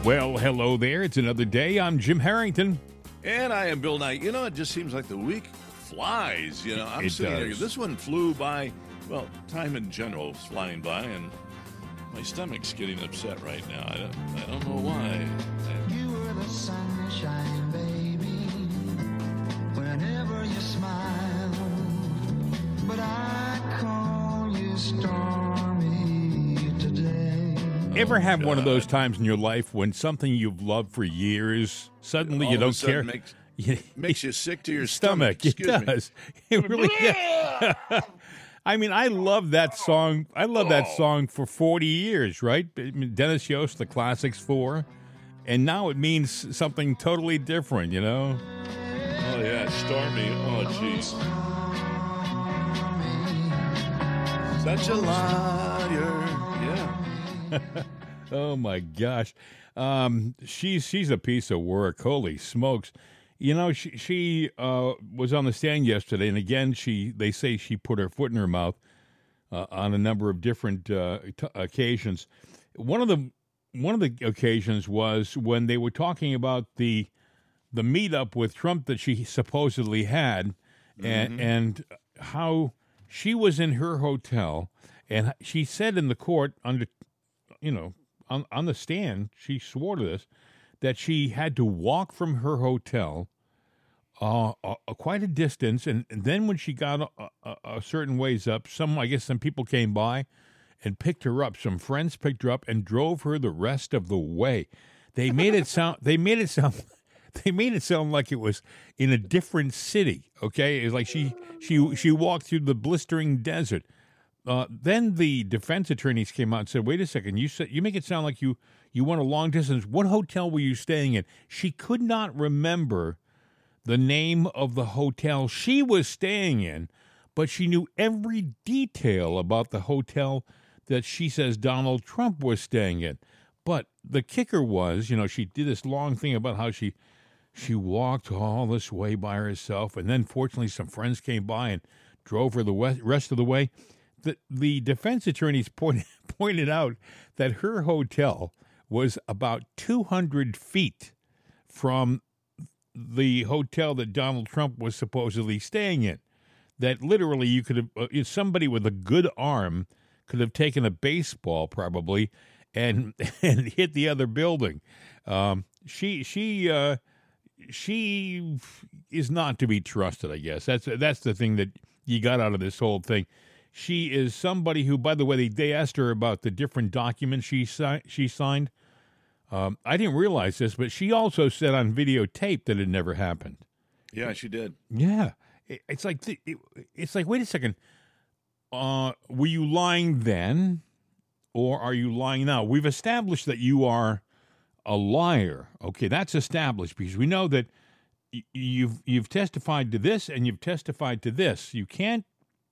Well, hello there. It's another day. I'm Jim Harrington. And I am Bill Knight. You know, it just seems like the week flies. You know, I'm sitting here. This one flew by. Well, time in general is flying by, and my stomach's getting upset right now. I don't know why. You were the sunshine, baby, whenever you smile. But I call you stormy today. Ever have one of those times in your life when something you've loved for years, suddenly you don't care? Makes you sick to your stomach. It does. It really does. I mean, I love that song. I love that song for 40 years, right? I mean, Dennis Yost, the Classics 4. And now it means something totally different, you know? Oh, yeah, stormy. Oh, jeez. Such a liar. Yeah. Oh, my gosh. She's a piece of work. Holy smokes. You know, she was on the stand yesterday, and again, they say she put her foot in her mouth on a number of different occasions. One of the occasions was when they were talking about the meetup with Trump that she supposedly had, and how she was in her hotel, and she said in the court on the stand, she swore to this, that she had to walk from her hotel quite a distance, and then when she got a certain ways up, some people came by and picked her up. Some friends picked her up and drove her the rest of the way. They made it sound like it was in a different city. Okay, it's like she walked through the blistering desert. Then the defense attorneys came out and said, "Wait a second, you make it sound like you went a long distance. What hotel were you staying in?" She could not remember the name of the hotel she was staying in, but she knew every detail about the hotel that she says Donald Trump was staying in. But the kicker was, she did this long thing about how she walked all this way by herself, and then fortunately some friends came by and drove her the rest of the way. The defense attorneys pointed out that her hotel was about 200 feet from the hotel that Donald Trump was supposedly staying in. That literally you could have, somebody with a good arm could have taken a baseball probably and hit the other building. She is not to be trusted, I guess. That's the thing that you got out of this whole thing. She is somebody who, by the way, they asked her about the different documents she signed. I didn't realize this, but she also said on videotape that it never happened. Yeah, she did. Yeah. It's like, wait a second. Were you lying then, or are you lying now? We've established that you are a liar. Okay, that's established because we know that you've testified to this and you've testified to this. You can't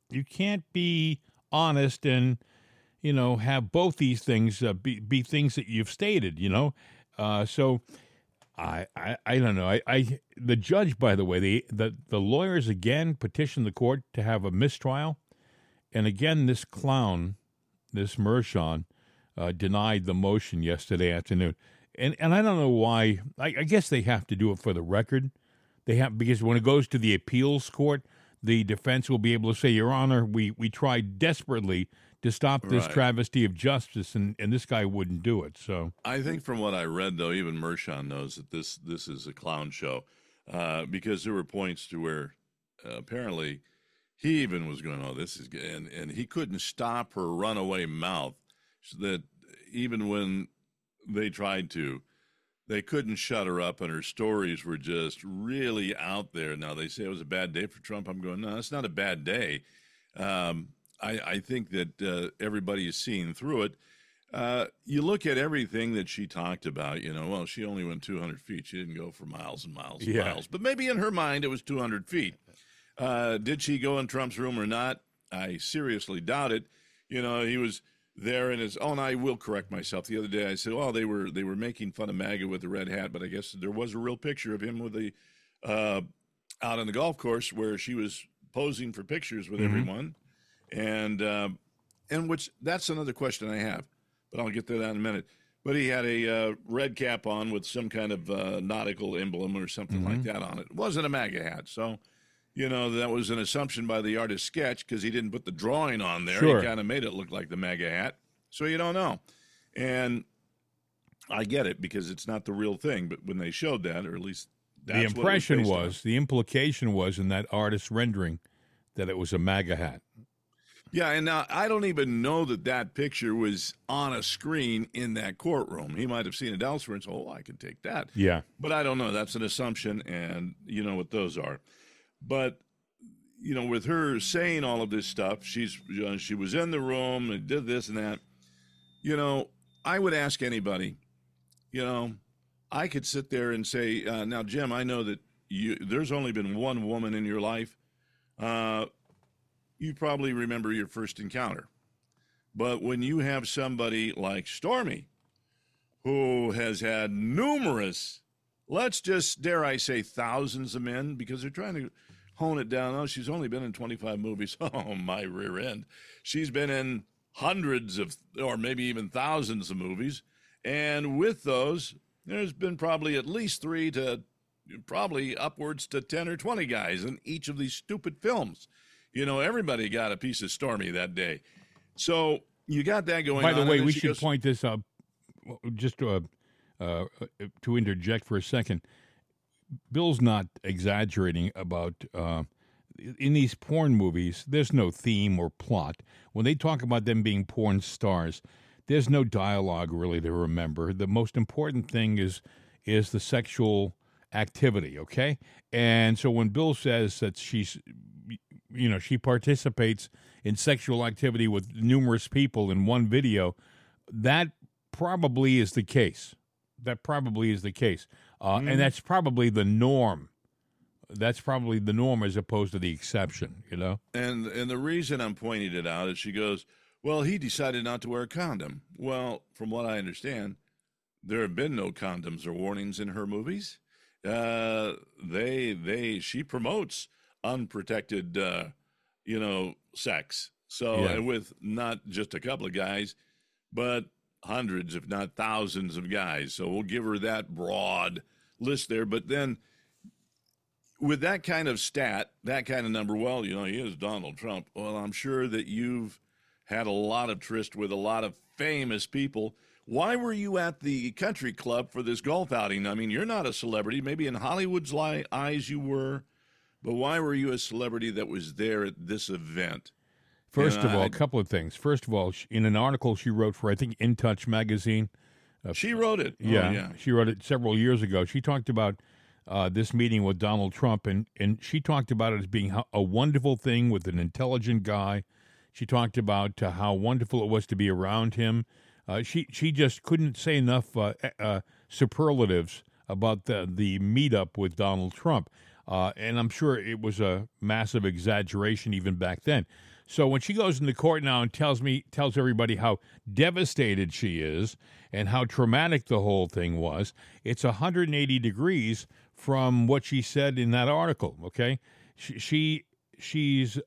be honest and have both these things be things that you've stated. So I don't know. The judge, by the way, the lawyers again petitioned the court to have a mistrial, and again this clown, this Mershon, denied the motion yesterday afternoon. And I don't know why. I guess they have to do it for the record. Because when it goes to the appeals court, the defense will be able to say, Your Honor, we tried desperately to stop this travesty of justice, and this guy wouldn't do it. So I think from what I read, though, even Mershon knows that this is a clown show, because there were points to where apparently he even was going, "Oh, this is good," and he couldn't stop her runaway mouth. So that even when they tried to, they couldn't shut her up, and her stories were just really out there. Now, they say it was a bad day for Trump. I'm going, no, it's not a bad day. I think that everybody is seeing through it. You look at everything that she talked about, well, she only went 200 feet. She didn't go for miles and miles and miles. But maybe in her mind it was 200 feet. Did she go in Trump's room or not? I seriously doubt it. He was there in his and I will correct myself. The other day I said, they were making fun of MAGA with the red hat, but I guess there was a real picture of him with the out on the golf course where she was posing for pictures with everyone. And which that's another question I have, but I'll get to that in a minute. but he had a red cap on with some kind of nautical emblem or something like that on it. It wasn't a MAGA hat, so that was an assumption by the artist sketch because he didn't put the drawing on there. Sure. He kind of made it look like the MAGA hat, so you don't know. And I get it because it's not the real thing, but when they showed that, or at least that's The impression what it was, the implication was in that artist rendering that it was a MAGA hat. yeah, and now I don't even know that picture was on a screen in that courtroom. He might have seen it elsewhere and said, "Oh, I can take that." Yeah. But I don't know. That's an assumption, and you know what those are. But with her saying all of this stuff, she was in the room and did this and that. I would ask anybody. I could sit there and say, "Now, Jim, I know that there's only been one woman in your life. You probably remember your first encounter. But when you have somebody like Stormy, who has had numerous, let's just, dare I say, thousands of men, because they're trying to hone it down. Oh, she's only been in 25 movies. Oh, my rear end. She's been in hundreds of, or maybe even thousands of movies. And with those, there's been probably at least 3 to probably upwards to 10 or 20 guys in each of these stupid films. Everybody got a piece of Stormy that day. So you got that going on. By the way, and we she should goes, point this out, just to interject for a second. Bill's not exaggerating about, in these porn movies, there's no theme or plot. When they talk about them being porn stars, there's no dialogue really to remember. The most important thing is the sexual activity, okay? And so when Bill says that she participates in sexual activity with numerous people in one video, that probably is the case. And that's probably the norm. That's probably the norm as opposed to the exception, And the reason I'm pointing it out is she goes, well, he decided not to wear a condom. Well, from what I understand, there have been no condoms or warnings in her movies. She promotes unprotected, sex. So, Yeah. and with not just a couple of guys, but hundreds, if not thousands of guys. So we'll give her that broad list there. But then with that kind of stat, that kind of number, well, he is Donald Trump. Well, I'm sure that you've had a lot of tryst with a lot of famous people. Why were you at the country club for this golf outing? I mean, you're not a celebrity. Maybe in Hollywood's eyes you were, but why were you a celebrity that was there at this event? First of all, a couple of things. First of all, in an article she wrote for, I think, In Touch magazine. She wrote it. Yeah, she wrote it several years ago. She talked about this meeting with Donald Trump, and she talked about it as being a wonderful thing with an intelligent guy. She talked about how wonderful it was to be around him. She just couldn't say enough superlatives about the meetup with Donald Trump. And I'm sure it was a massive exaggeration even back then. So when she goes into court now and tells everybody how devastated she is and how traumatic the whole thing was, it's 180 degrees from what she said in that article. Okay, she has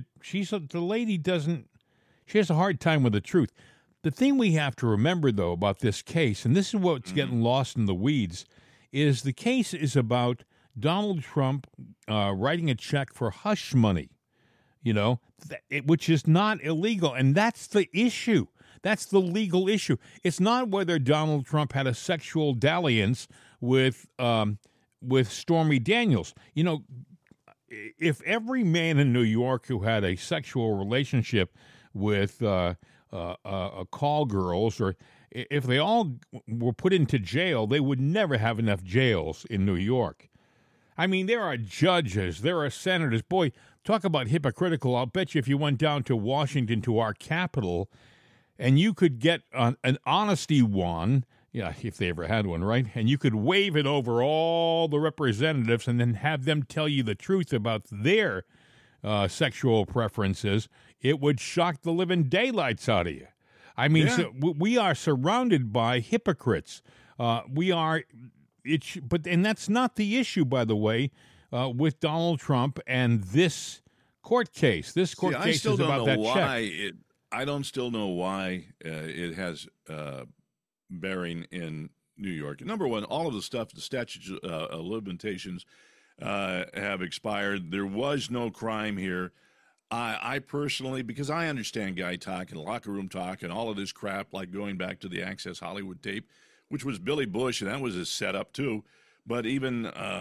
a hard time with the truth. The thing we have to remember, though, about this case, and this is what's getting lost in the weeds, is the case is about Donald Trump writing a check for hush money, which is not illegal. And that's the issue. That's the legal issue. It's not whether Donald Trump had a sexual dalliance with Stormy Daniels. If every man in New York who had a sexual relationship with call girls, or if they all were put into jail, they would never have enough jails in New York. I mean, there are judges, there are senators. Boy, talk about hypocritical. I'll bet you if you went down to Washington, to our capital, and you could get an honesty wand, if they ever had one, right? And you could wave it over all the representatives and then have them tell you the truth about their sexual preferences, it would shock the living daylights out of you. I mean, Yeah. so we are surrounded by hypocrites. And that's not the issue, by the way, with Donald Trump and this court case. This court case is about that check. I don't still know why it has bearing in New York. Number one, all of the stuff, the statutes of limitations have expired. There was no crime here. I personally, because I understand guy talk and locker room talk and all of this crap, like going back to the Access Hollywood tape, which was Billy Bush, and that was his setup too. But even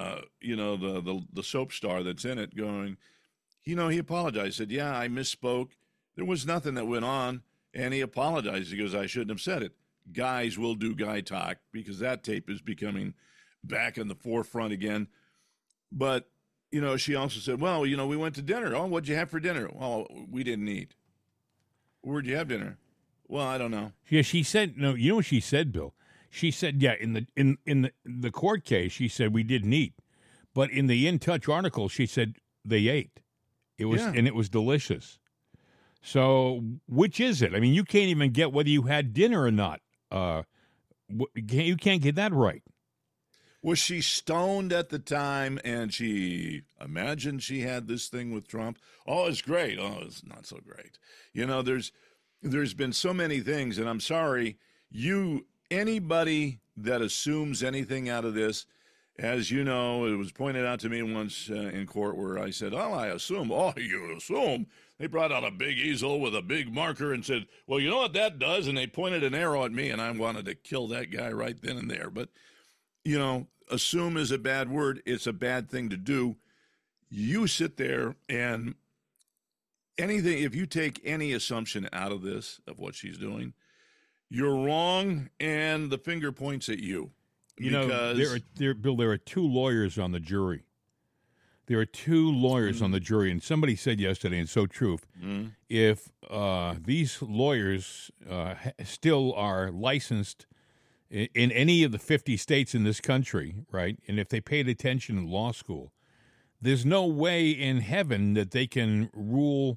the soap star that's in it going, he apologized. Said, yeah, I misspoke. There was nothing that went on, and he apologized. He goes, I shouldn't have said it. Guys will do guy talk because that tape is becoming back in the forefront again. But she also said, well, we went to dinner. Oh, what'd you have for dinner? Well, we didn't eat. Where'd you have dinner? Well, I don't know. Yeah, she said, no, you know what she said, Bill? She said, yeah, in the court case, she said we didn't eat. But in the In Touch article, she said they ate. It was and it was delicious. So which is it? I mean, you can't even get whether you had dinner or not. You can't get that right. Was she stoned at the time and she imagined she had this thing with Trump? Oh, it's great. Oh, it's not so great. There's been so many things, and I'm sorry, anybody that assumes anything out of this, as you know, it was pointed out to me once in court where I said, oh, I assume. Oh, you assume? They brought out a big easel with a big marker and said, well, you know what that does? And they pointed an arrow at me, and I wanted to kill that guy right then and there. But, assume is a bad word. It's a bad thing to do. You sit there and if you take any assumption out of this, of what she's doing, you're wrong, and the finger points at you. Bill, there are two lawyers on the jury. There are two lawyers on the jury, and somebody said yesterday, and so true, if these lawyers still are licensed in any of the 50 states in this country, right, and if they paid attention in law school, there's no way in heaven that they can rule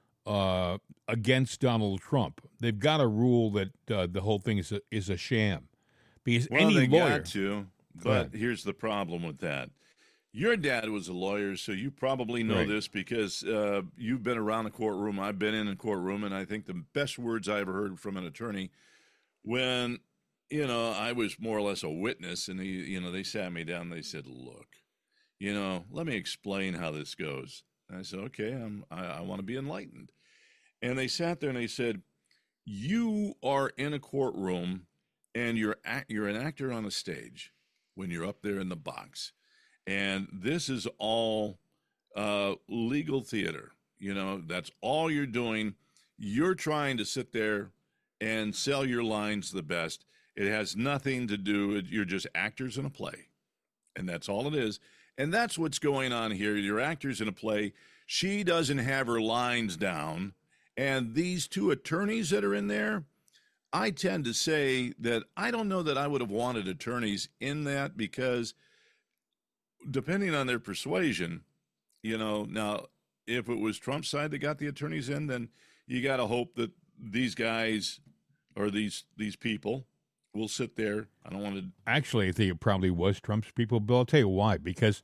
against Donald Trump. They've got to rule that the whole thing is a sham. Because any lawyer, got to, but here's the problem with that. Your dad was a lawyer, so you probably know this because you've been around the courtroom. I've been in a courtroom, and I think the best words I ever heard from an attorney when, I was more or less a witness, and they sat me down. They said, look, let me explain how this goes. And I said, okay, I want to be enlightened. And they sat there and they said, you are in a courtroom and you're an actor on a stage when you're up there in the box. And this is all legal theater. That's all you're doing. You're trying to sit there and sell your lines the best. It has nothing to do, you're just actors in a play. And that's all it is. And that's what's going on here. You're actors in a play. She doesn't have her lines down. And these two attorneys that are in there, I tend to say that I don't know that I would have wanted attorneys in that because depending on their persuasion, now if it was Trump's side that got the attorneys in, then you got to hope that these guys or these people will sit there. I don't want to. Actually, I think it probably was Trump's people, Bill. I'll tell you why. Because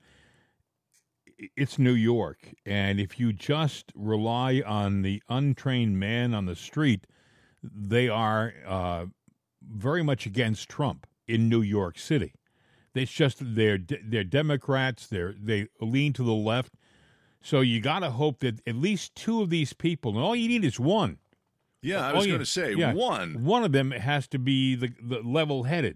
it's New York, and if you just rely on the untrained man on the street, they are very much against Trump in New York City. It's just they're Democrats. They lean to the left. So you got to hope that at least two of these people, and all you need is one. Yeah, I was going to say one. One of them has to be the level-headed.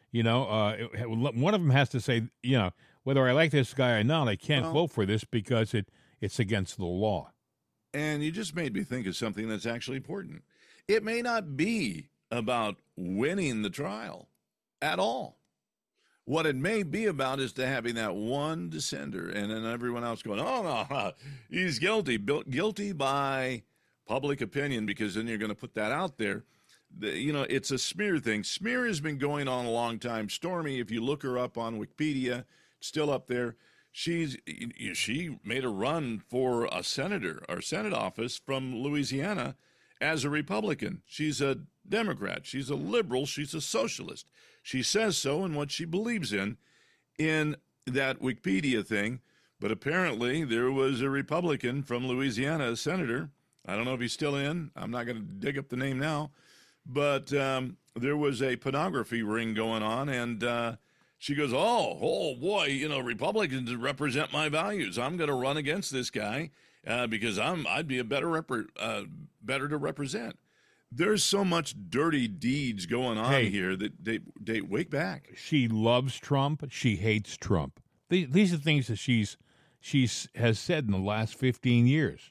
One of them has to say, whether I like this guy or not, I can't vote for this because it's against the law. And you just made me think of something that's actually important. It may not be about winning the trial at all. What it may be about is to having that one dissenter and then everyone else going, oh, no, he's guilty. Guilty by public opinion, because then you're going to put that out there. It's a smear thing. Smear has been going on a long time. Stormy, if you look her up on Wikipedia, still up there. She made a run for a senator or Senate office from Louisiana as a Republican. She's a Democrat. She's a liberal. She's a socialist. She says so in what she believes in that Wikipedia thing. But apparently there was a Republican from Louisiana, a senator. I don't know if he's still in. I'm not going to dig up the name now. But there was a pornography ring going on, and she goes, "Oh boy, Republicans represent my values. I'm going to run against this guy because I'd be a better to represent." There's so much dirty deeds going on here that they wake back. She loves Trump. She hates Trump. These are things that she has said in the last 15 years.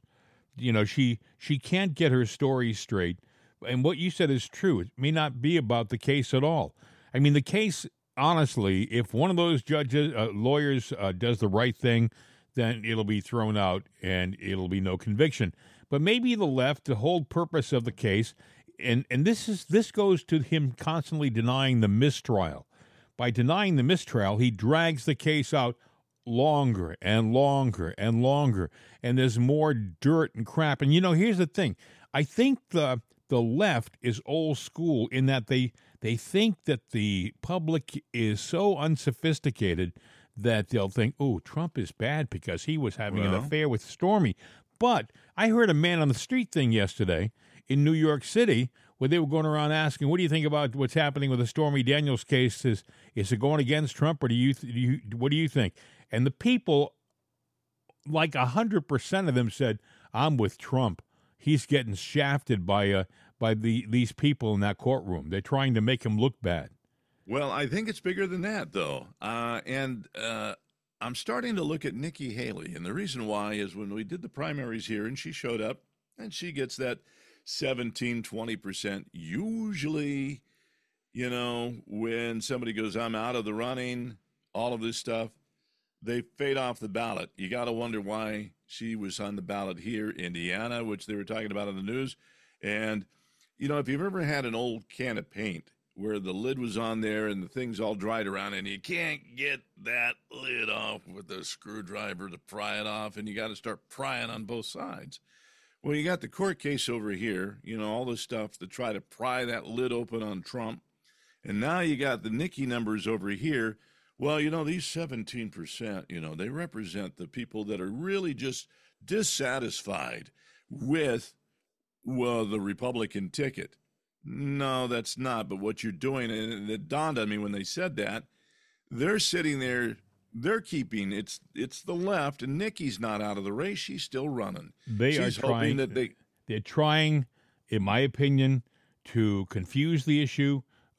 She can't get her story straight. And what you said is true. It may not be about the case at all. I mean, the case, honestly, if one of those lawyers does the right thing, then it'll be thrown out and it'll be no conviction. But maybe the left, the whole purpose of the case, and this goes to him constantly denying the mistrial. By denying the mistrial, he drags the case out longer and longer and longer, and there's more dirt and crap. And here's the thing: I think the left is old school in that they think that the public is so unsophisticated that they'll think, "Oh, Trump is bad because he was having an affair with Stormy." But I heard a man on the street thing yesterday in New York City where they were going around asking, "What do you think about what's happening with the Stormy Daniels case? Is it going against Trump, or what do you think?" And the people, like 100% of them, said, "I'm with Trump. He's getting shafted by these people in that courtroom. They're trying to make him look bad." Well, I think it's bigger than that, though. And I'm starting to look at Nikki Haley. And the reason why is when we did the primaries here and she showed up and she gets that 17, 20%. Usually, when somebody goes, "I'm out of the running," all of this stuff, they fade off the ballot. You got to wonder why she was on the ballot here, Indiana, which they were talking about in the news. And, if you've ever had an old can of paint where the lid was on there and the thing's all dried around and you can't get that lid off with a screwdriver to pry it off, and you got to start prying on both sides. Well, you got the court case over here, all this stuff to try to pry that lid open on Trump. And now you got the Nikki numbers over here. Well, these 17%, they represent the people that are really just dissatisfied with, the Republican ticket. No, that's not. But what you're doing, and it dawned on me when they said that, they're sitting there, they're keeping, it's the left, and Nikki's not out of the race. She's still running. She's hoping that they're trying, in my opinion, to confuse the issue.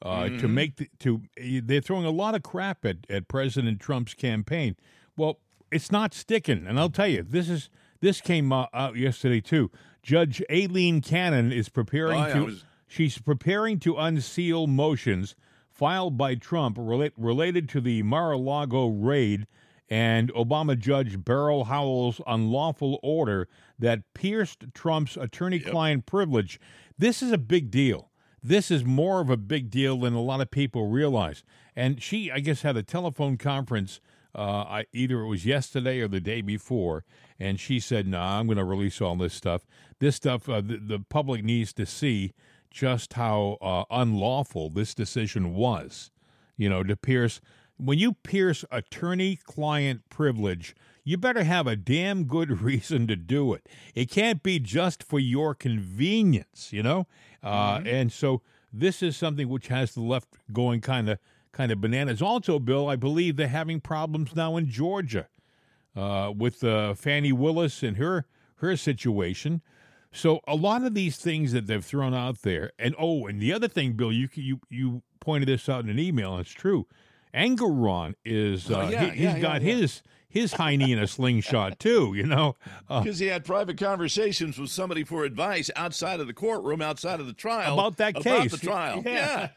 They're throwing a lot of crap at President Trump's campaign. Well, it's not sticking, and I'll tell you, this came out yesterday too. Judge Aileen Cannon is preparing she's preparing to unseal motions filed by Trump related to the Mar-a-Lago raid and Obama Judge Beryl Howell's unlawful order that pierced Trump's attorney-client privilege. This is a big deal. This is more of a big deal than a lot of people realize. And she, I guess, had a telephone conference, either it was yesterday or the day before, and she said, "Nah, I'm going to release all this stuff. This stuff, the public needs to see just how unlawful this decision was, to pierce. When you pierce attorney-client privilege, you better have a damn good reason to do it. It can't be just for your convenience, And so this is something which has the left going kind of bananas. Also, Bill, I believe they're having problems now in Georgia with Fani Willis and her situation. So a lot of these things that they've thrown out there, and the other thing, Bill, you pointed this out in an email, and it's true. Engoron is he's got his hiney in a slingshot too, because he had private conversations with somebody for advice outside of the courtroom, outside of the trial about that case. About the trial. Yeah.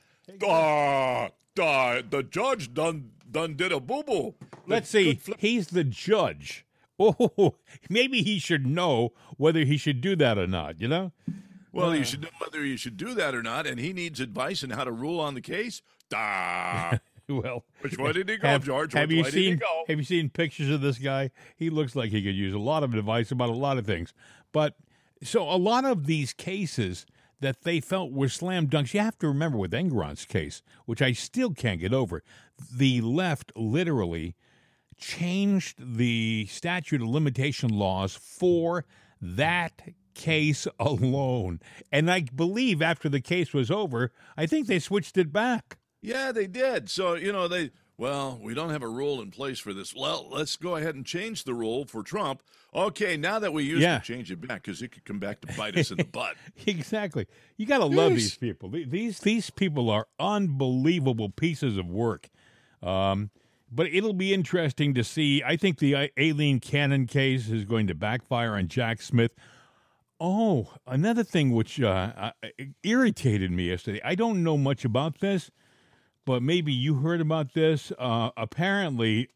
The judge done did a boo boo. Let's see. He's the judge. Oh, maybe he should know whether he should do that or not, Well, you should know whether you should do that or not, and he needs advice on how to rule on the case. Well, which way did he go, George? Have you seen pictures of this guy? He looks like he could use a lot of advice about a lot of things. But so a lot of these cases that they felt were slam dunks, you have to remember with Engoron's case, which I still can't get over, the left literally changed the statute of limitation laws for that case alone. And I believe after the case was over, I think they switched it back. Yeah, they did. So, we don't have a rule in place for this. Well, let's go ahead and change the rule for Trump. Okay, now that we used to change it back because it could come back to bite us in the butt. Exactly. You got to love these people. These people are unbelievable pieces of work. But it'll be interesting to see. I think the Aileen Cannon case is going to backfire on Jack Smith. Oh, another thing which irritated me yesterday. I don't know much about this, but maybe you heard about this. Apparently,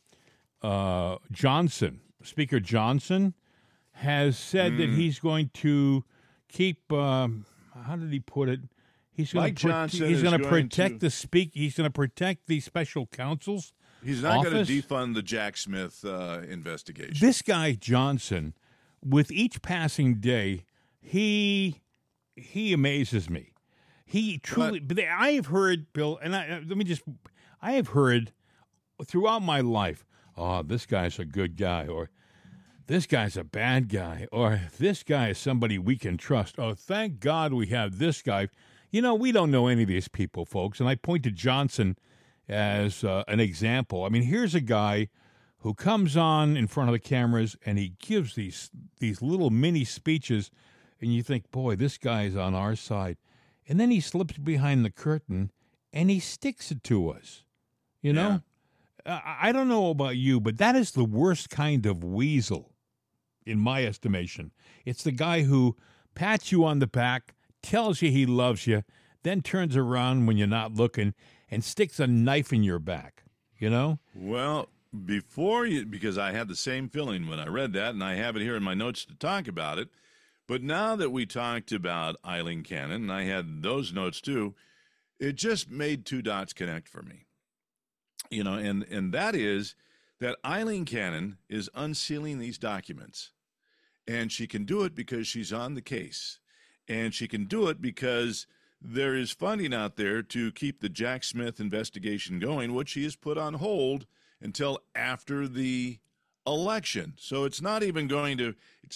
Speaker Johnson, has said that he's going to keep. How did he put it? He's going to protect the speak. He's going to protect the special counsel's. He's not going to defund the Jack Smith investigation. This guy Johnson, with each passing day, he amazes me. He truly. But I have heard, Bill, and I have heard throughout my life, oh, this guy's a good guy, or this guy's a bad guy, or this guy is somebody we can trust. Oh, thank God we have this guy. We don't know any of these people, folks. And I point to Johnson as an example. I mean, here's a guy who comes on in front of the cameras and he gives these little mini speeches, and you think, boy, this guy is on our side. And then he slips behind the curtain and he sticks it to us. I don't know about you, but that is the worst kind of weasel, in my estimation. It's the guy who pats you on the back, tells you he loves you, then turns around when you're not looking and sticks a knife in your back, Well, because I had the same feeling when I read that, and I have it here in my notes to talk about it. But now that we talked about Aileen Cannon, and I had those notes too, it just made two dots connect for me. And that is that Aileen Cannon is unsealing these documents. And she can do it because she's on the case. And she can do it because there is funding out there to keep the Jack Smith investigation going, which she has put on hold until after the election. So it's not going to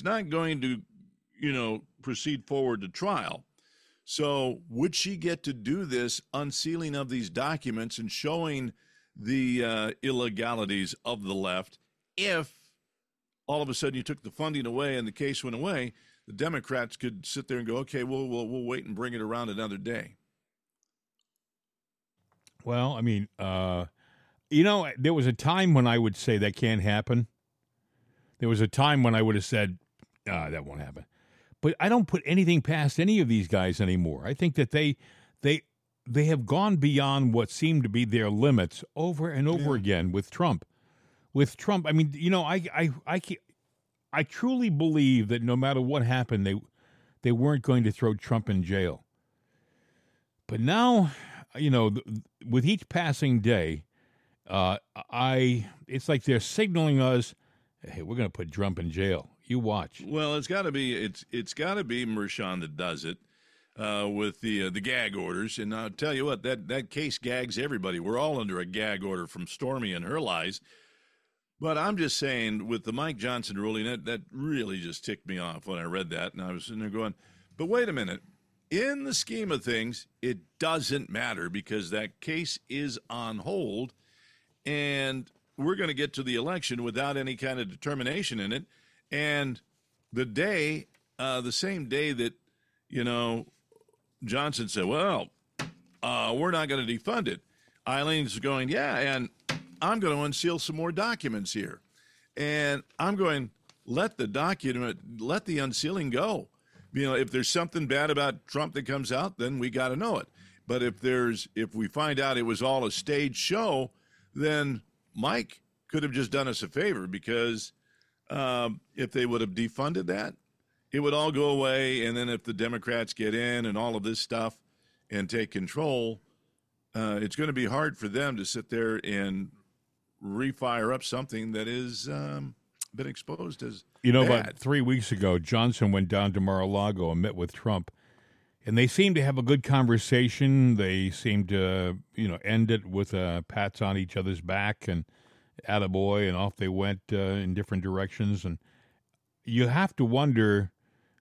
proceed forward to trial. So would she get to do this unsealing of these documents and showing the illegalities of the left if all of a sudden you took the funding away and the case went away? The Democrats could sit there and go, okay, we'll wait and bring it around another day. Well, I mean, there was a time when I would say that can't happen. There was a time when I would have said, that won't happen. But I don't put anything past any of these guys anymore. I think that they have gone beyond what seemed to be their limits over and over again with Trump. I mean, I truly believe that no matter what happened, they weren't going to throw Trump in jail. But now, with each passing day, it's like they're signaling us, hey, we're going to put Trump in jail. You watch. Well, it's got to be Mershon that does it with the gag orders. And I'll tell you what, that case gags everybody. We're all under a gag order from Stormy and her lies. But I'm just saying, with the Mike Johnson ruling, that really just ticked me off when I read that. And I was sitting there going, but wait a minute. In the scheme of things, it doesn't matter because that case is on hold. And we're going to get to the election without any kind of determination in it. And the same day that, Johnson said, well, we're not going to defund it, Eileen's going, yeah, and I'm going to unseal some more documents here. And I'm going, let the unsealing go. If there's something bad about Trump that comes out, then we got to know it. But if we find out it was all a stage show, then Mike could have just done us a favor because if they would have defunded that, it would all go away. And then if the Democrats get in and all of this stuff and take control, it's going to be hard for them to sit there and refire up something that is been exposed as bad. About 3 weeks ago, Johnson went down to Mar-a-Lago and met with Trump, and they seemed to have a good conversation. They seemed to, end it with pats on each other's back and attaboy, and off they went in different directions. And you have to wonder,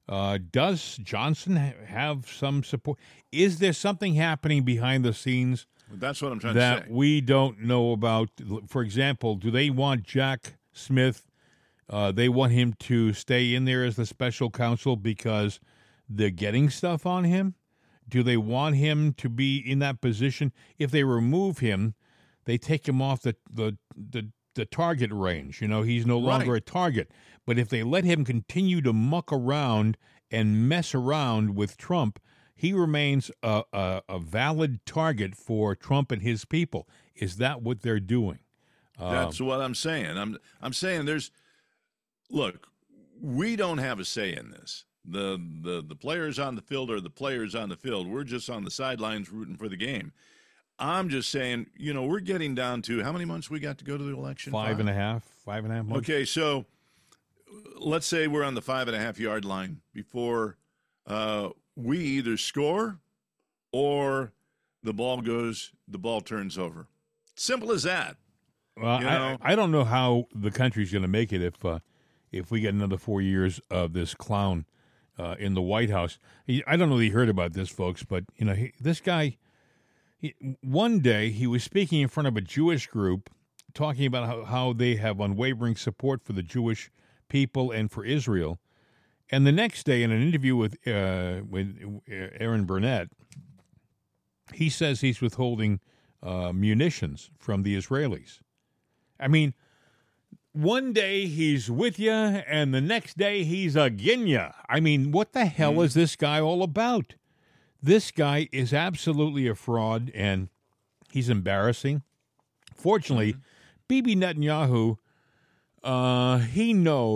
Does Johnson have some support? Is there something happening behind the scenes That's what I'm trying to that say. we don't know about? For example, do they want Jack Smith? They want him to stay in there as the special counsel because they're getting stuff on him? Do they want him to be in that position? If they remove him, they take him off the target range. You know, he's no longer a target. But if they let him continue to muck around and mess around with Trump, he remains a valid target for Trump and his people. Is that what they're doing? That's what I'm saying. I'm saying look, we don't have a say in this. The players on the field are the players on the field. We're just on the sidelines rooting for the game. I'm just saying, we're getting down to how many months we got to go to the election? 5.5 months. Okay, so let's say we're on the 5.5 yard line before we either score or the ball turns over. Simple as that. Well, I don't know how the country's going to make it if we get another 4 years of this clown in the White House. I don't know if you heard about this, folks, but this guy. One day he was speaking in front of a Jewish group, talking about how they have unwavering support for the Jewish people and for Israel. And the next day, in an interview with Aaron Burnett, he says he's withholding munitions from the Israelis. I mean, one day he's with you, and the next day he's agin you. I mean, what the hell is this guy all about? This guy is absolutely a fraud, and he's embarrassing. Fortunately, Bibi Netanyahu, he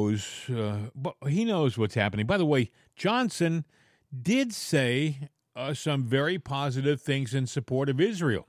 knows what's happening. By the way, Johnson did say some very positive things in support of Israel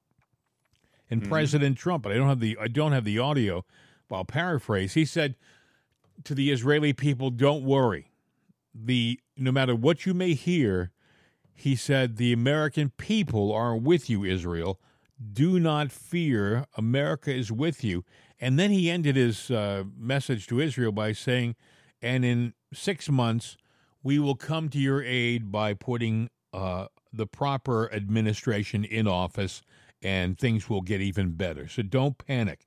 and President Trump, but I don't have the audio. But I'll paraphrase. He said to the Israeli people, "Don't worry. No matter what you may hear." He said, the American people are with you, Israel. Do not fear. America is with you. And then he ended his message to Israel by saying, and in 6 months, we will come to your aid by putting the proper administration in office, and things will get even better. So don't panic.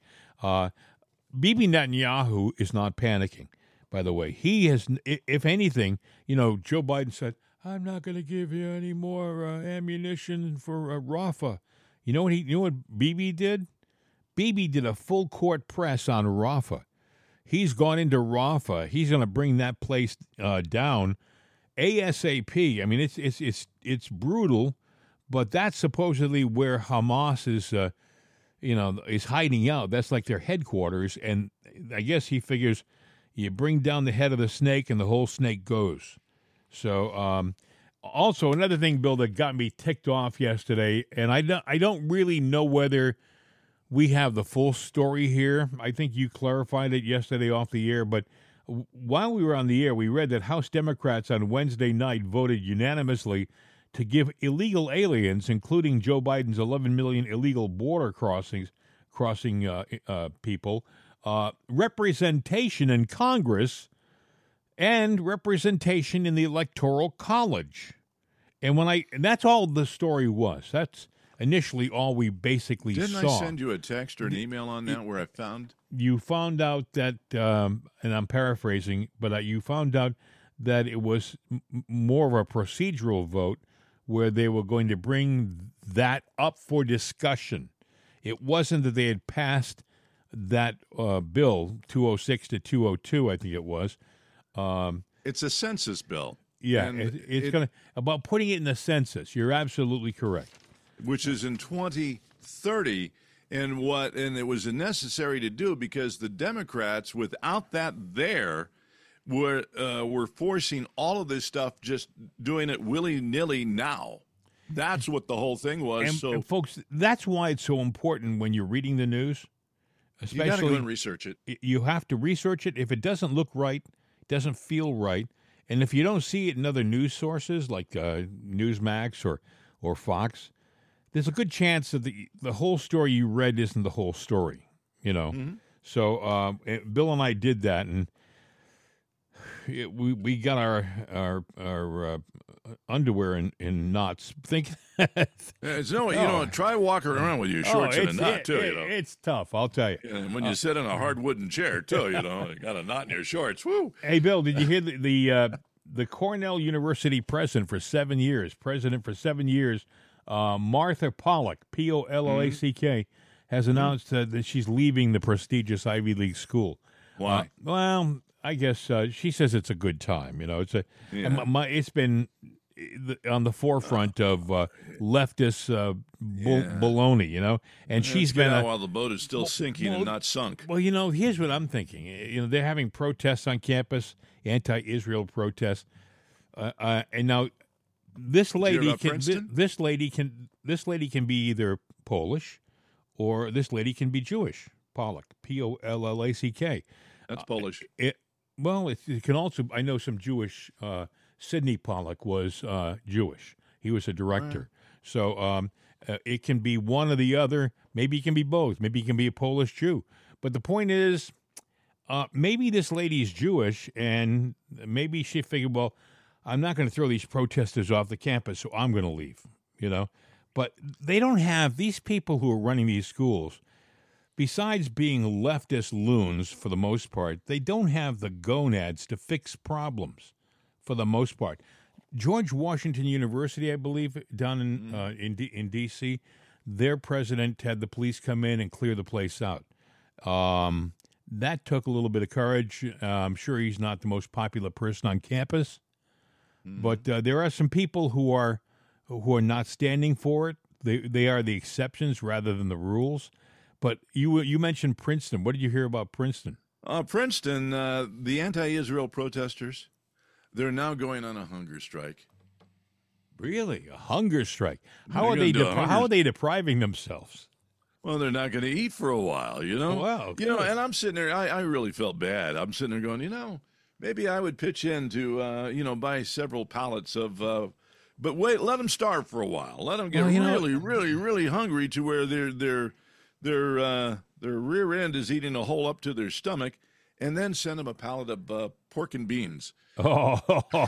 Bibi Netanyahu is not panicking, by the way. He has, if anything, Joe Biden said, I'm not going to give you any more ammunition for Rafah. You know what Bibi did? Bibi did a full court press on Rafah. He's gone into Rafah. He's going to bring that place down ASAP. I mean, it's brutal, but that's supposedly where Hamas is hiding out. That's like their headquarters, and I guess he figures you bring down the head of the snake, and the whole snake goes. So, also another thing, Bill, that got me ticked off yesterday, and I don't really know whether we have the full story here. I think you clarified it yesterday off the air, but while we were on the air, we read that House Democrats on Wednesday night voted unanimously to give illegal aliens, including Joe Biden's 11 million illegal border crossing people, representation in Congress and representation in the Electoral College. And that's all the story was. That's initially all we basically Didn't saw. Didn't I send you a text or an email on that where I found? You found out that, and I'm paraphrasing, but you found out that it was more of a procedural vote where they were going to bring that up for discussion. It wasn't that they had passed that bill, 206 to 202, I think it was. It's a census bill. Yeah, it's going to about putting it in the census. You're absolutely correct. Which is in 2030, and it was necessary to do because the Democrats, without that there, were forcing all of this stuff, just doing it willy-nilly now. That's what the whole thing was. And folks, that's why it's so important when you're reading the news. Especially, you got to go and research it. You have to research it. If it doesn't look right, doesn't feel right, and if you don't see it in other news sources like Newsmax or Fox, there's a good chance that the whole story you read isn't the whole story. Mm-hmm. So Bill and I did that, and we got our underwear in knots. Think It's try walking around with your shorts in a knot too. It's tough. I'll tell you. And when you sit in a hard wooden chair too, you got a knot in your shorts. Woo! Hey, Bill, did you hear the Cornell University president for 7 years? Martha Pollack, Pollack, has announced that she's leaving the prestigious Ivy League school. Why? Well, I guess she says it's a good time. It's been on the forefront of leftist baloney. And she's been while the boat is still sinking and not sunk. Well, here's what I'm thinking. They're having protests on campus, anti-Israel protests, and now this lady can be either Polish or this lady can be Jewish. Pollack, Pollack. That's Polish. It can also. I know some Jewish. Sidney Pollack was Jewish. He was a director. Right. So it can be one or the other. Maybe it can be both. Maybe it can be a Polish Jew. But the point is, maybe this lady's Jewish, and maybe she figured, well, I'm not going to throw these protesters off the campus, so I'm going to leave. But they don't have these people who are running these schools. Besides being leftist loons for the most part, they don't have the gonads to fix problems for the most part. George Washington University, I believe, down in D.C., their president had the police come in and clear the place out. That took a little bit of courage. I'm sure he's not the most popular person on campus, but there are some people who are not standing for it. They are the exceptions rather than the rules. But you mentioned Princeton. What did you hear about Princeton? Princeton, the anti-Israel protesters, they're now going on a hunger strike. Really? A hunger strike? How are they depriving themselves? Well, they're not going to eat for a while, Wow. And I'm sitting there, I really felt bad. I'm sitting there going, maybe I would pitch in to, buy several pallets of, but wait, let them starve for a while. Let them get really, really, really hungry to where their rear end is eating a hole up to their stomach, and then send them a pallet of pork and beans. Oh,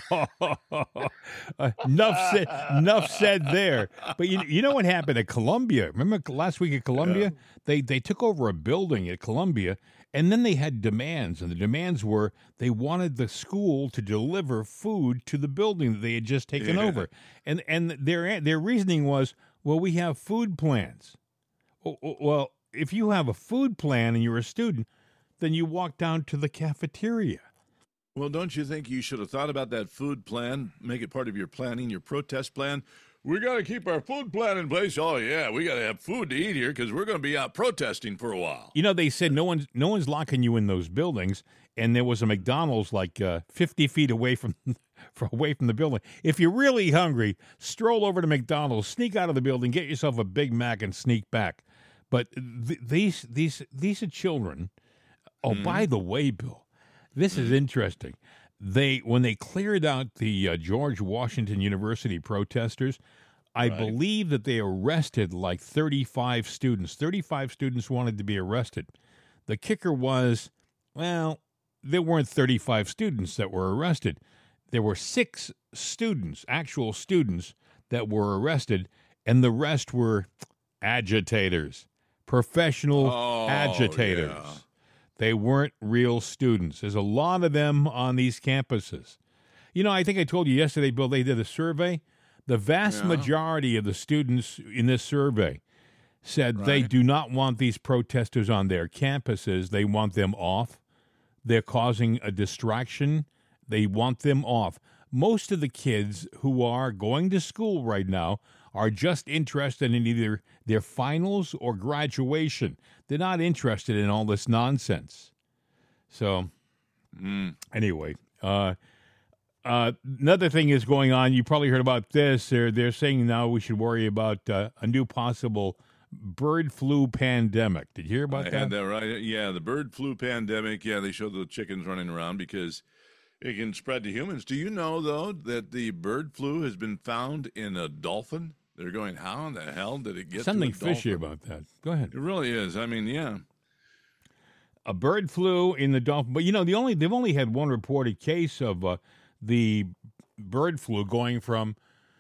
enough said there. But you know what happened at Columbia? Remember last week at Columbia? Yeah. They took over a building at Columbia, and then they had demands, and the demands were they wanted the school to deliver food to the building that they had just taken over. And their reasoning was, well, we have food plans. Well, if you have a food plan and you're a student, then you walk down to the cafeteria. Well, don't you think you should have thought about that food plan, make it part of your planning, your protest plan? We got to keep our food plan in place. Oh, yeah, we got to have food to eat here because we're going to be out protesting for a while. They said no one's locking you in those buildings, and there was a McDonald's like 50 feet away from the building. If you're really hungry, stroll over to McDonald's, sneak out of the building, get yourself a Big Mac, and sneak back. But these are children. Oh, by the way, Bill, this is interesting. When they cleared out the George Washington University protesters, I believe that they arrested like 35 students. 35 students wanted to be arrested. The kicker was, well, there weren't 35 students that were arrested. There were 6 students, actual students, that were arrested, and the rest were agitators, professional agitators. Yeah. They weren't real students. There's a lot of them on these campuses. I think I told you yesterday, Bill, they did a survey. The vast majority of the students in this survey said they do not want these protesters on their campuses. They want them off. They're causing a distraction. They want them off. Most of the kids who are going to school right now are just interested in either their finals or graduation. They're not interested in all this nonsense. So, anyway, another thing is going on. You probably heard about this. They're saying now we should worry about a new possible bird flu pandemic. Did you hear about that? I had that right. Yeah, the bird flu pandemic. Yeah, they showed the chickens running around because it can spread to humans. Do you know, though, that the bird flu has been found in a dolphin? They're going, how in the hell did it get something to a dolphin? Fishy about that. Go ahead. It really is. I mean, yeah. a bird flu in the dolphin. But they've only had one reported case of the bird flu going from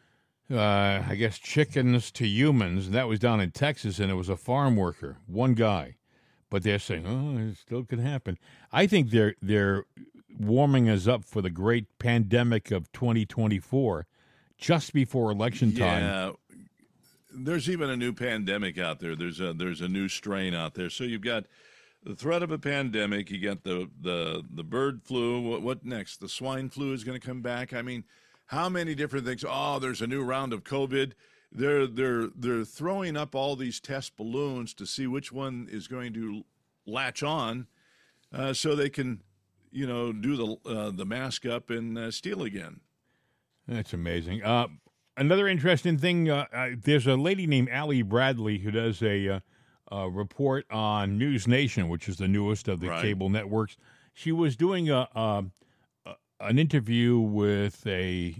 I guess chickens to humans. That was down in Texas, and it was a farm worker, one guy. But they're saying, oh, it still could happen. I think they're warming us up for the great pandemic of 2024, just before election time. Yeah, there's even a new pandemic out there. There's a new strain out there. So you've got the threat of a pandemic. You got the bird flu. What next? The swine flu is going to come back. I mean, how many different things? Oh, there's a new round of COVID. They're throwing up all these test balloons to see which one is going to latch on, so they can, do the mask up and steal again. That's amazing. Another interesting thing. There's a lady named Allie Bradley who does a report on News Nation, which is the newest of the cable networks. She was doing an interview with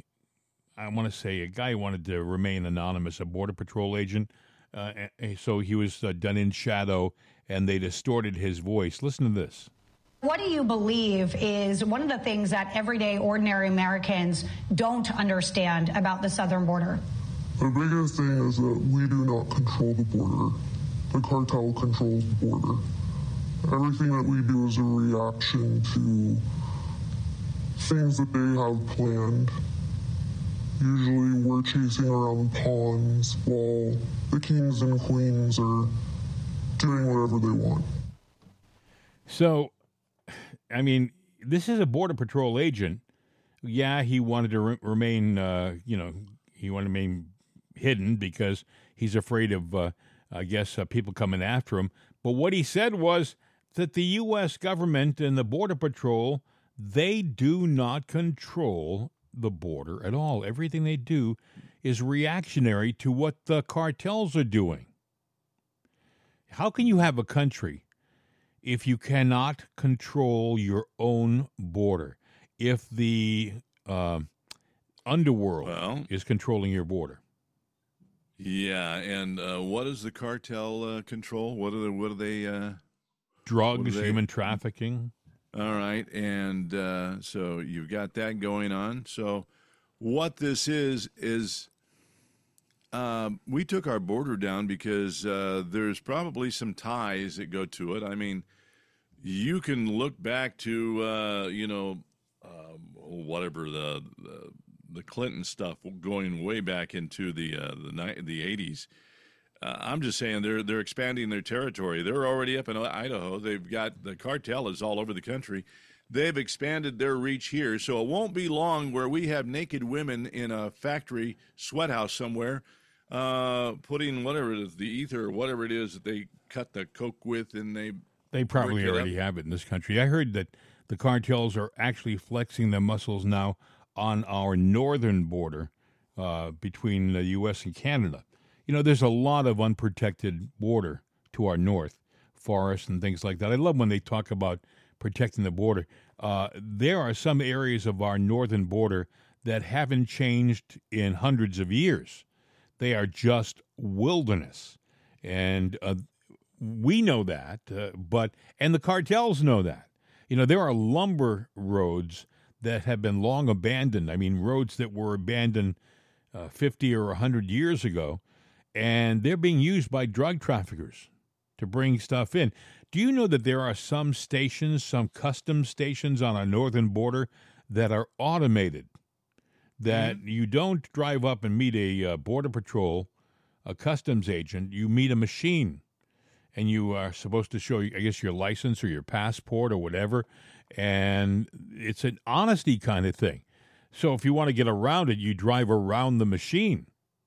I want to say a guy who wanted to remain anonymous, a Border Patrol agent. So he was done in shadow, and they distorted his voice. Listen to this. What do you believe is one of the things that everyday, ordinary Americans don't understand about the southern border? The biggest thing is that we do not control the border. The cartel controls the border. Everything that we do is a reaction to things that they have planned. Usually we're chasing around pawns while the kings and queens are doing whatever they want. So, I mean, this is a Border Patrol agent. Yeah, he wanted to remain, he wanted to remain hidden because he's afraid of, people coming after him. But what he said was that the U.S. government and the Border Patrol, they do not control the border at all. Everything they do is reactionary to what the cartels are doing. How can you have a country if you cannot control your own border? If the underworld is controlling your border? Yeah, and what does the cartel control? What are they? Drugs, human trafficking. All right, and so you've got that going on. So what this is we took our border down because there's probably some ties that go to it. I mean, you can look back to, whatever the Clinton stuff going way back into the 80s. I'm just saying they're expanding their territory. They're already up in Idaho. They've got the cartel is all over the country. They've expanded their reach here, so it won't be long where we have naked women in a factory sweat house somewhere, putting whatever it is, the ether or whatever it is that they cut the coke with, and they probably already have it in this country. I heard that the cartels are actually flexing their muscles now on our northern border between the U.S. and Canada. There's a lot of unprotected border to our north, forests and things like that. I love when they talk about protecting the border. There are some areas of our northern border that haven't changed in hundreds of years. They are just wilderness. And we know that, and the cartels know that. There are lumber roads that have been long abandoned. I mean, roads that were abandoned 50 or 100 years ago, and they're being used by drug traffickers to bring stuff in. Do you know that there are some stations, some customs stations on our northern border that are automated, that you don't drive up and meet a Border Patrol, a customs agent, you meet a machine, and you are supposed to show, I guess, your license or your passport or whatever, and it's an honesty kind of thing. So if you want to get around it, you drive around the machine.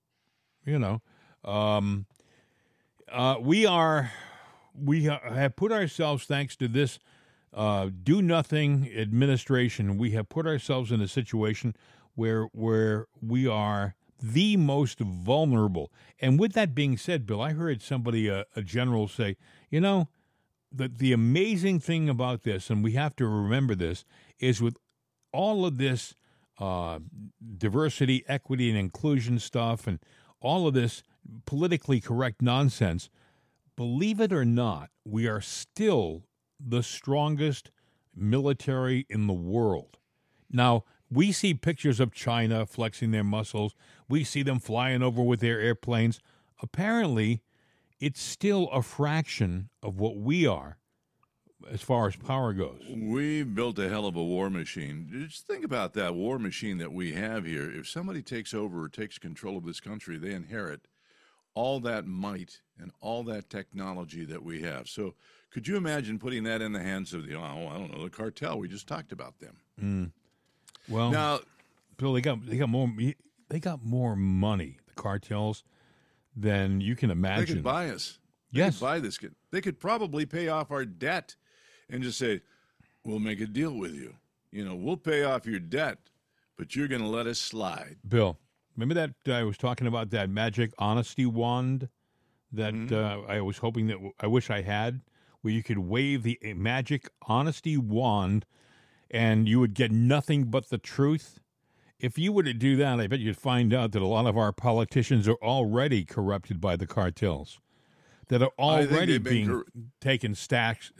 We have put ourselves, thanks to this do-nothing administration, we have put ourselves in a situation where we are the most vulnerable. And with that being said, Bill, I heard somebody, a general, say, the amazing thing about this, and we have to remember this, is with all of this diversity, equity, and inclusion stuff, and all of this politically correct nonsense, believe it or not, we are still the strongest military in the world. Now, we see pictures of China flexing their muscles. We see them flying over with their airplanes. Apparently, it's still a fraction of what we are as far as power goes. We built a hell of a war machine. Just think about that war machine that we have here. If somebody takes over or takes control of this country, they inherit all that might and all that technology that we have. So could you imagine putting that in the hands of the, I don't know, the cartel? We just talked about them. Well, Now, Bill, they got more money, the cartels, than you can imagine. they could buy us. They Yes. could buy this kid. They could probably pay off our debt and just say, we'll make a deal with you. We'll pay off your debt, but you're going to let us slide. Bill, remember that I was talking about that magic honesty wand that I was hoping that I wish I had, where you could wave the magic honesty wand and you would get nothing but the truth? If you were to do that, I bet you'd find out that a lot of our politicians are already corrupted by the cartels, that are I think already they've been being taken stacks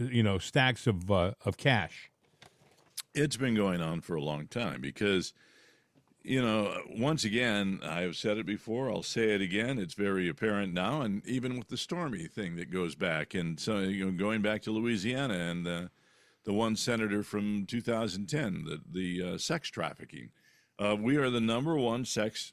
of cash. It's been going on for a long time because, once again, I've said it before, I'll say it again, it's very apparent now, and even with the Stormy thing that goes back, and so going back to Louisiana and the one senator from 2010, the sex trafficking. We are the number one sex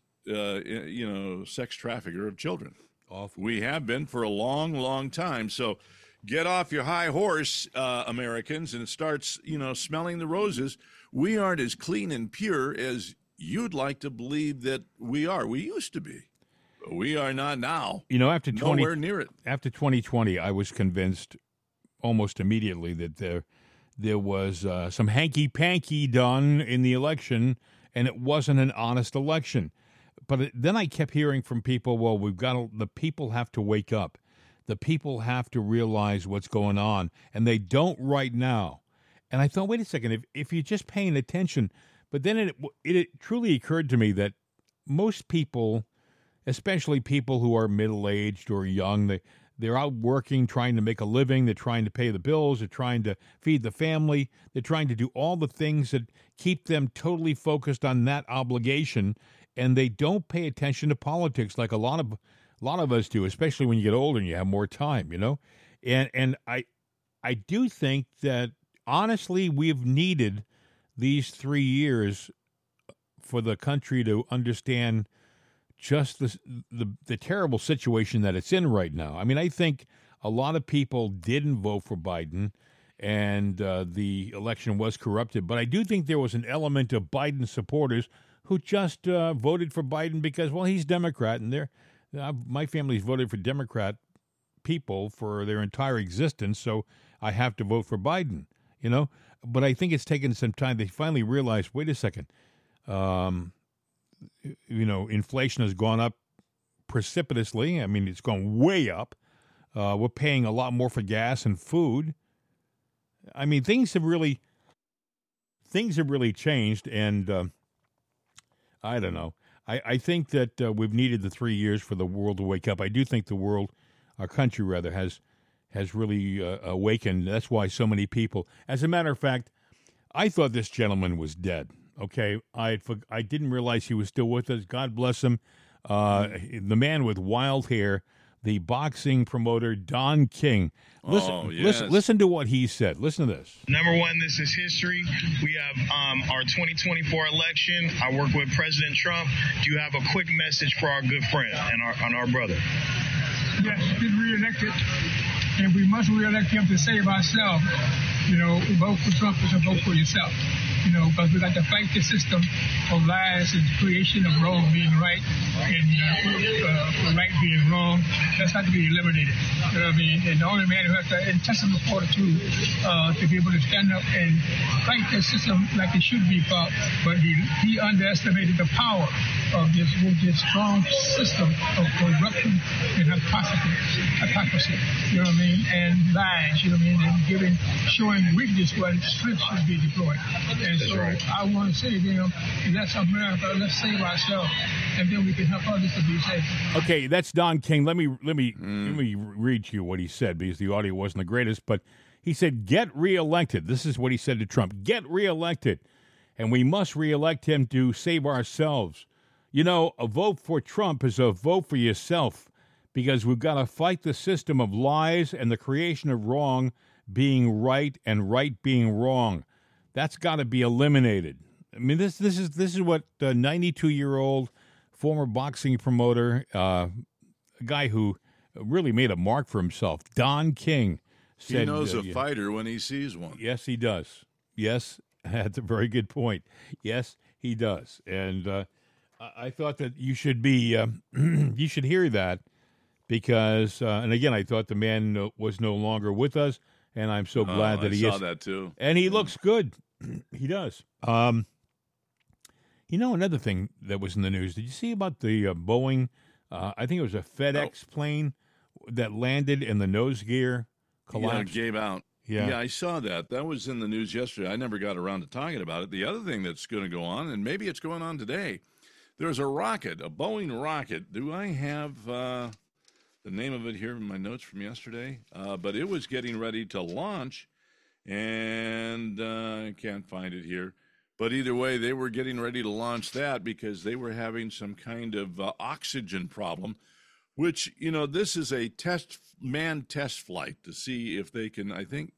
trafficker of children. Awful. We have been for a long, long time. So get off your high horse, Americans, and start, smelling the roses. We aren't as clean and pure as you'd like to believe that we are. We used to be. But we are not now. After Nowhere near it. After 2020, I was convinced almost immediately that there was some hanky-panky done in the election, and it wasn't an honest election. But then I kept hearing from people, well, the people have to wake up. The people have to realize what's going on, and they don't right now. And I thought, wait a second, if you're just paying attention, but then it truly occurred to me that most people, especially people who are middle-aged or young, they're out working, trying to make a living. They're trying to pay the bills. They're trying to feed the family. They're trying to do all the things that keep them totally focused on that obligation, and they don't pay attention to politics like a lot of us do, especially when you get older and you have more time, And I do think that, honestly, we've needed these 3 years for the country to understand just the terrible situation that it's in right now. I mean, I think a lot of people didn't vote for Biden, and the election was corrupted. But I do think there was an element of Biden supporters who just voted for Biden because, well, he's Democrat, and my family's voted for Democrat people for their entire existence, so I have to vote for Biden, But I think it's taken some time. They finally realized, wait a second, inflation has gone up precipitously. I mean, it's gone way up. We're paying a lot more for gas and food. I mean, things have really changed, and I don't know. I think that we've needed the 3 years for the world to wake up. I do think our country rather, has really awakened. That's why so many people. As a matter of fact, I thought this gentleman was dead. Okay, I didn't realize he was still with us. God bless him. The man with wild hair, the boxing promoter, Don King. Listen to what he said. Listen to this. Number one, this is history. We have our 2024 election. I work with President Trump. Do you have a quick message for our good friend and our brother? Yes, been reelected, and we must reelect him to save ourselves. Vote for Trump is a vote for yourself. Because we got to fight the system of lies and creation of wrong being right and right being wrong. That's got to be eliminated. You know what I mean? And the only man who has the intestinal fortitude to be able to stand up and fight the system like it should be fought, but he underestimated the power of this strong system of corruption and hypocrisy. You know what I mean? And lies. You know what I mean? And showing weakness where strength should be deployed. And so I want to say to them, let's America, let's save ourselves, and then we can help others to be safe. Okay, that's Don King. Let me read to you what he said, because the audio wasn't the greatest, but He said, get reelected. This is what he said to Trump. Get reelected. And we must reelect him to save ourselves. You know, a vote for Trump is a vote for yourself because we've got to fight the system of lies and the creation of wrong being right and right being wrong. That's got to be eliminated. I mean, this is what a 92-year-old former boxing promoter, a guy who really made a mark for himself, Don King, said. He knows a fighter when he sees one. Yes, he does. Yes, that's a very good point. Yes, he does. And I thought that you should be, you should hear that because, and again, I thought the man was no longer with us, and I'm so glad that he is. I saw that too. And he looks good. He does. You know, another thing that was in the news, did you see about the Boeing, I think it was a FedEx plane that landed and the nose gear collapsed? Yeah, gave out. Yeah. Yeah, I saw that. That was in the news yesterday. I never got around to talking about it. The other thing that's going to go on, and maybe it's going on today, there's a rocket, a Boeing rocket. Do I have the name of it here in my notes from yesterday? But it was getting ready to launch, and I can't find it here. But either way, they were getting ready to launch that because they were having some kind of oxygen problem, which, you know, this is a manned test flight to see if they can, I think,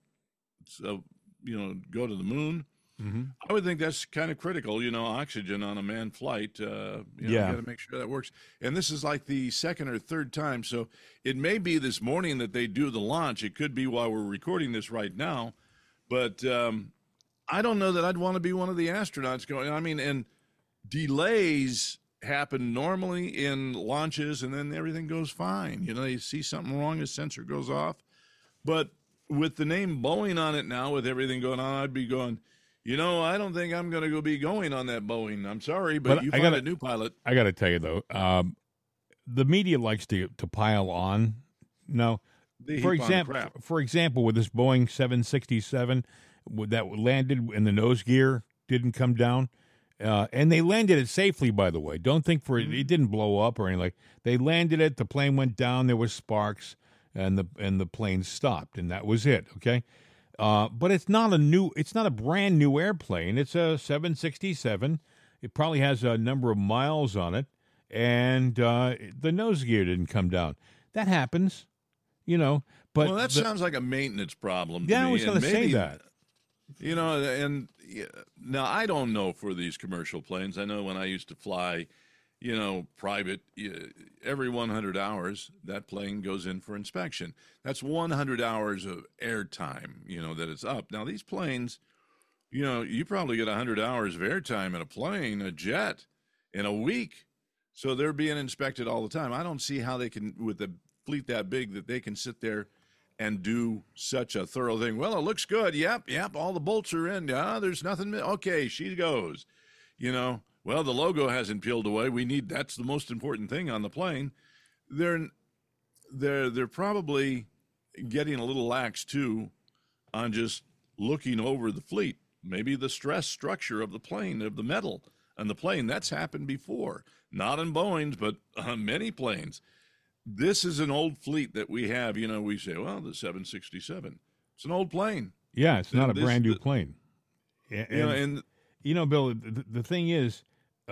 go to the moon. Mm-hmm. I would think that's kind of critical, you know, oxygen on a manned flight. You got to make sure that works. And this is like the second or third time. So it may be this morning that they do the launch. It could be while we're recording this right now. But I don't know that I'd want to be one of the astronauts going. I mean, and delays happen normally in launches, and then everything goes fine. You know, you see something wrong, a sensor goes off. But with the name Boeing on it now, with everything going on, I'd be going, you know, I don't think I'm going to be going on that Boeing. I'm sorry, but you find a new pilot. I got to tell you, though, the media likes to pile on. No, for example, with this Boeing 767 that landed and the nose gear didn't come down, and they landed it safely, by the way. Don't think it didn't blow up or anything. They landed it, the plane went down, there was sparks, and the plane stopped, and that was it. Okay, but it's not a brand new airplane. It's a 767. It probably has a number of miles on it, and the nose gear didn't come down. That happens, you know. But that sounds like a maintenance problem. To me. I was going to say that. You know, and now I don't know for these commercial planes. I know when I used to fly, you know, private, every 100 hours, that plane goes in for inspection. That's 100 hours of air time, you know, that it's up. Now, these planes, you know, you probably get 100 hours of air time in a plane, a jet, in a week. So they're being inspected all the time. I don't see how they can, with a fleet that big, that they can sit there and do such a thorough thing. Well, it looks good. Yep, all the bolts are in. Yeah, there's nothing. Okay, she goes. You know, well, the logo hasn't peeled away. That's the most important thing on the plane. They're probably getting a little lax too on just looking over the fleet. Maybe the stress structure of the plane, of the metal on the plane, that's happened before. Not on Boeing's, but on many planes. This is an old fleet that we have. You know, we say, well, the 767. It's an old plane. Yeah, it's not a brand new plane. And you know, Bill, the thing is,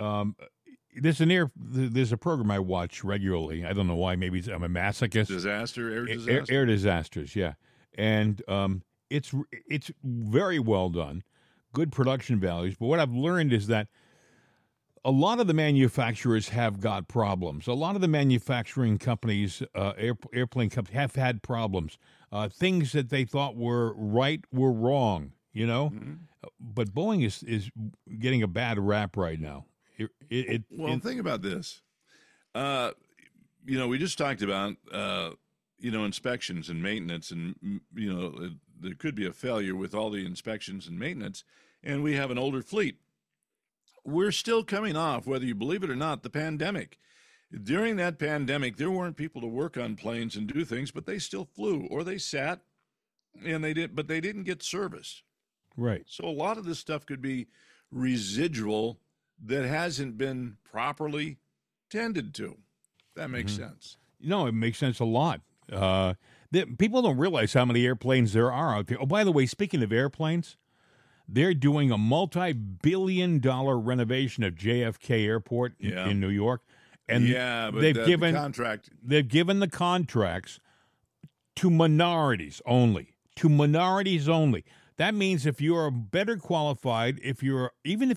there's a program I watch regularly. I don't know why. Maybe I'm a masochist. Air disaster. Air disasters, yeah. And it's very well done, good production values. But what I've learned is that a lot of the manufacturers have got problems. A lot of the manufacturing companies, airplane companies, have had problems. Things that they thought were right were wrong, you know? Mm-hmm. But Boeing is getting a bad rap right now. Think about this. You know, we just talked about, you know, inspections and maintenance, and, you know, there could be a failure with all the inspections and maintenance, and we have an older fleet. We're still coming off, whether you believe it or not, the pandemic. During that pandemic, there weren't people to work on planes and do things, but they still flew, or they sat, and they didn't get service. Right. So a lot of this stuff could be residual that hasn't been properly tended to. That makes sense. No, it makes sense a lot. People don't realize how many airplanes there are out there. Oh, by the way, speaking of airplanes, they're doing a multi-billion-dollar renovation of JFK Airport in New York, and but they've the given contract. They've given the contracts to minorities only. To minorities only. That means if you're better qualified, if you're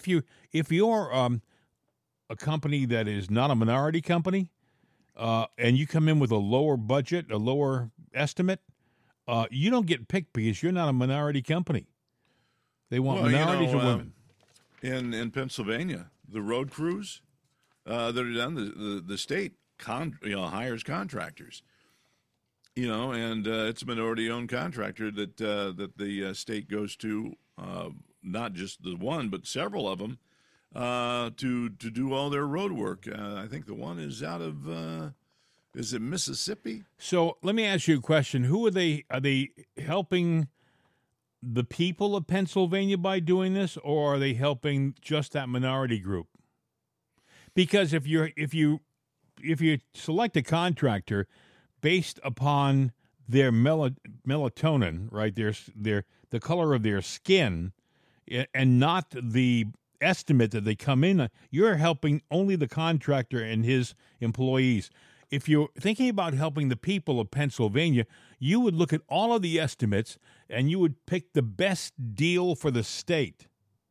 a company that is not a minority company, and you come in with a lower budget, a lower estimate, you don't get picked because you're not a minority company. They want minorities or women. In Pennsylvania, the road crews that are done, the state hires contractors. And it's a minority-owned contractor that the state goes to, not just the one, but several of them, to do all their road work. I think the one is out of, is it Mississippi? So let me ask you a question. Who are they? Are they helping the people of Pennsylvania by doing this, or are they helping just that minority group? Because if you select a contractor based upon their melatonin, right, the color of their skin, and not the estimate that they come in, you're helping only the contractor and his employees. If you're thinking about helping the people of Pennsylvania, you would look at all of the estimates and you would pick the best deal for the state,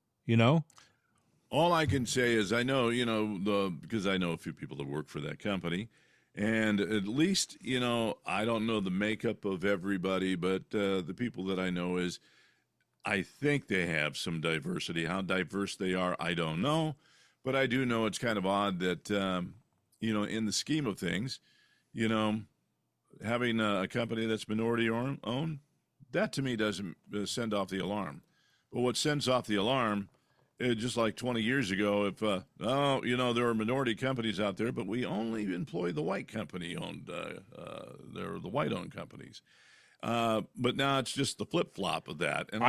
All I can say is I know, because I know a few people that work for that company, and at least, I don't know the makeup of everybody, but the people that I know I think they have some diversity. How diverse they are, I don't know, but I do know it's kind of odd that, in the scheme of things, having a company that's minority owned, that to me doesn't send off the alarm. But what sends off the alarm, just like 20 years ago, if, there are minority companies out there, but we only employ the white company-owned, they're the white-owned companies. But now it's just the flip-flop of that. And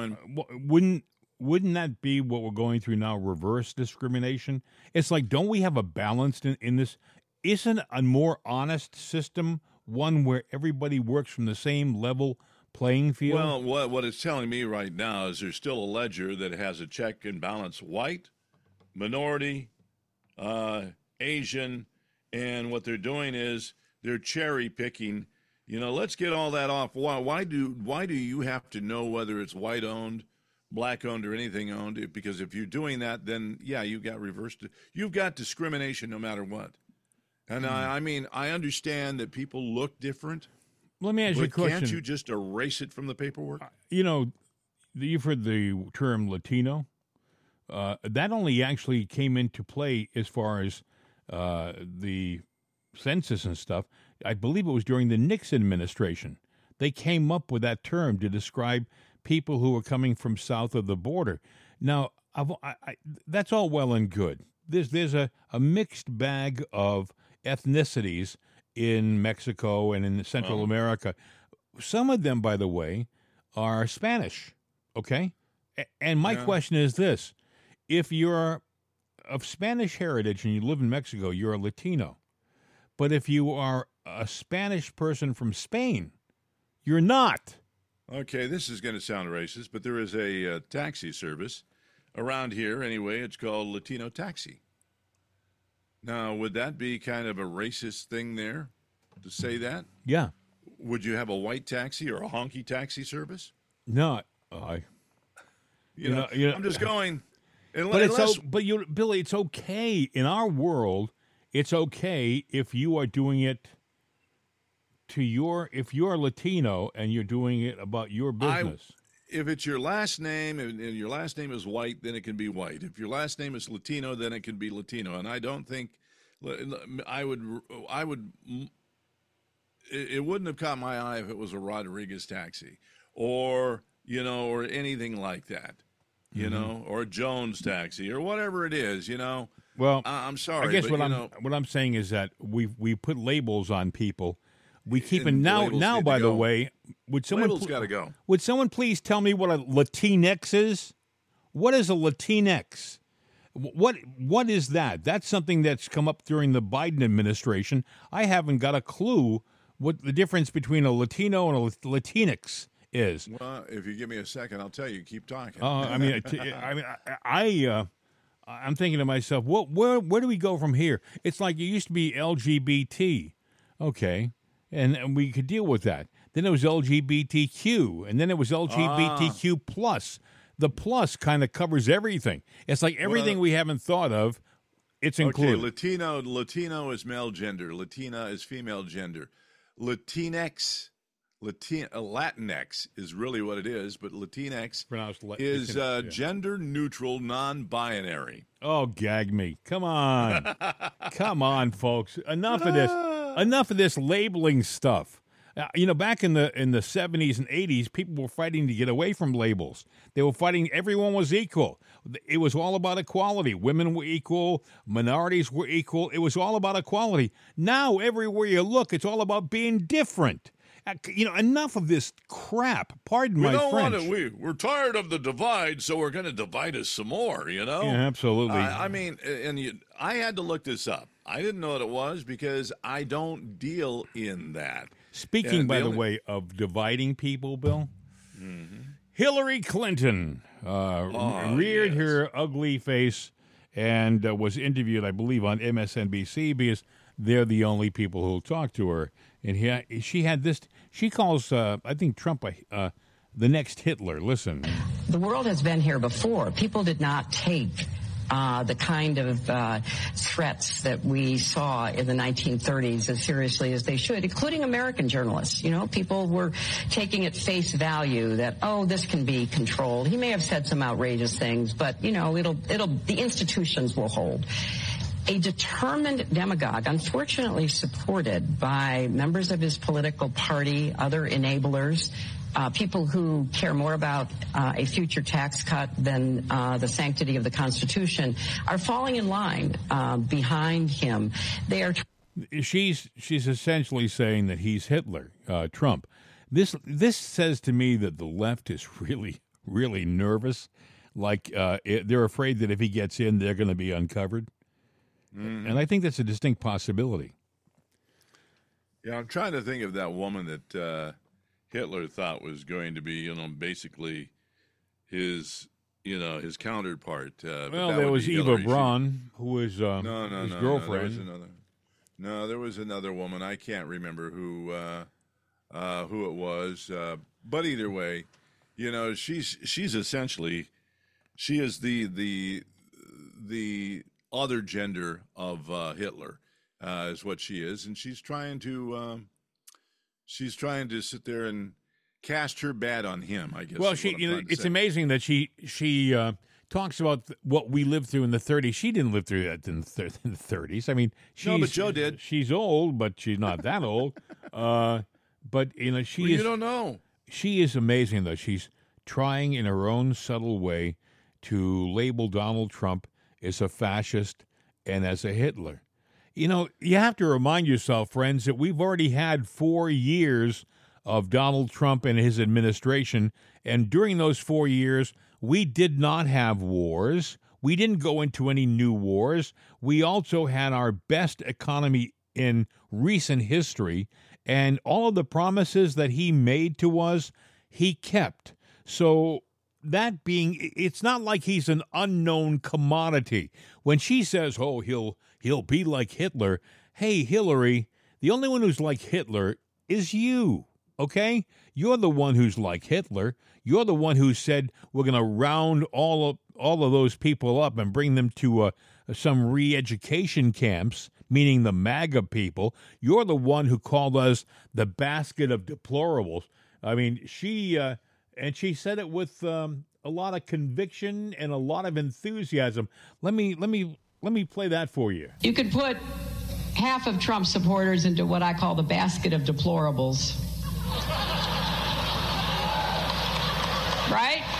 wouldn't that be what we're going through now, reverse discrimination? It's like, don't we have a balance in this? Isn't a more honest system one where everybody works from the same level playing field? Well, what it's telling me right now is there's still a ledger that has a check and balance: white, minority, Asian, and what they're doing is they're cherry picking. Let's get all that off. Why do you have to know whether it's white owned, black owned, or anything owned? Because if you're doing that, then you've got discrimination no matter what. And I understand that people look different. Let me ask you a question. Can't you just erase it from the paperwork? You've heard the term Latino. That only actually came into play as far as the census and stuff. I believe it was during the Nixon administration. They came up with that term to describe people who were coming from south of the border. Now, that's all well and good. There's a mixed bag of ethnicities in Mexico and in Central America. Some of them, by the way, are Spanish, okay? And my question is this. If you're of Spanish heritage and you live in Mexico, you're a Latino. But if you are a Spanish person from Spain, you're not. Okay, this is going to sound racist, but there is a taxi service around here anyway. It's called Latino Taxi. Now, would that be kind of a racist thing there to say that? Yeah. Would you have a white taxi or a honky taxi service? No, I'm just going. Billy, it's okay in our world. It's okay if you are doing it if you're Latino and you're doing it about your business. If it's your last name and your last name is white, then it can be white. If your last name is Latino, then it can be Latino. And I don't think I would. It wouldn't have caught my eye if it was a Rodriguez taxi, or anything like that, or a Jones taxi, or whatever it is, Well, I'm sorry. I guess what I'm saying is that we put labels on people. We keep it now. By the way, would someone got to go? Would someone please tell me what a Latinx is? What is a Latinx? What is that? That's something that's come up during the Biden administration. I haven't got a clue what the difference between a Latino and a Latinx is. Well, if you give me a second, I'll tell you. Keep talking. I'm thinking to myself, where do we go from here? It's like it used to be LGBT, okay, and we could deal with that. Then it was LGBTQ, and then it was LGBTQ plus. The plus kind of covers everything. It's like everything we haven't thought of, it's included. Okay, Latino is male gender. Latina is female gender. Latinx is really what it is, but Latinx is gender neutral, non-binary. Oh, gag me. Come on. Come on, folks. Enough of this. Enough of this labeling stuff. Back in the 70s and 80s, people were fighting to get away from labels. They were fighting everyone was equal. It was all about equality. Women were equal. Minorities were equal. It was all about equality. Now, everywhere you look, it's all about being different. Enough of this crap. Pardon my French. We're tired of the divide, so we're going to divide us some more, Yeah, absolutely. I had to look this up. I didn't know what it was because I don't deal in that. Speaking, by the way, of dividing people, Bill, Hillary Clinton reared her ugly face and was interviewed, I believe, on MSNBC because they're the only people who'll talk to her. And she had this, she calls, I think, Trump the next Hitler. Listen. The world has been here before. People did not take the kind of threats that we saw in the 1930s as seriously as they should, including American journalists. People were taking at face value that, this can be controlled. He may have said some outrageous things, but, the institutions will hold. A determined demagogue, unfortunately supported by members of his political party, other enablers, people who care more about a future tax cut than the sanctity of the Constitution, are falling in line behind him. They are. She's essentially saying that he's Hitler, Trump. This says to me that the left is really, really nervous. Like they're afraid that if he gets in, they're going to be uncovered. And I think that's a distinct possibility. Yeah, I'm trying to think of that woman that Hitler thought was going to be, basically his counterpart. There was Eva Braun, who was his girlfriend. There was another woman. I can't remember who it was. But either way, she's essentially, she is the other gender of Hitler, is what she is, and she's trying to sit there and cast her bat on him, I guess. Well, it's amazing that she talks about what we lived through in the 30s. She didn't live through that in the 30s. I mean, but Joe did. She's old, but she's not that old. But you don't know. She is amazing, though. She's trying in her own subtle way to label Donald Trump as a fascist and as a Hitler. You have to remind yourself, friends, that we've already had 4 years of Donald Trump and his administration, and during those 4 years, we did not have wars. We didn't go into any new wars. We also had our best economy in recent history, and all of the promises that he made to us, he kept. So that being, it's not like he's an unknown commodity. When she says, he'll be like Hitler, hey, Hillary, the only one who's like Hitler is you, okay? You're the one who's like Hitler. You're the one who said we're going to round all of those people up and bring them to some re-education camps, meaning the MAGA people. You're the one who called us the basket of deplorables. I mean, she said it with a lot of conviction and a lot of enthusiasm. Let me play that for you. You could put half of Trump supporters into what I call the basket of deplorables. Right?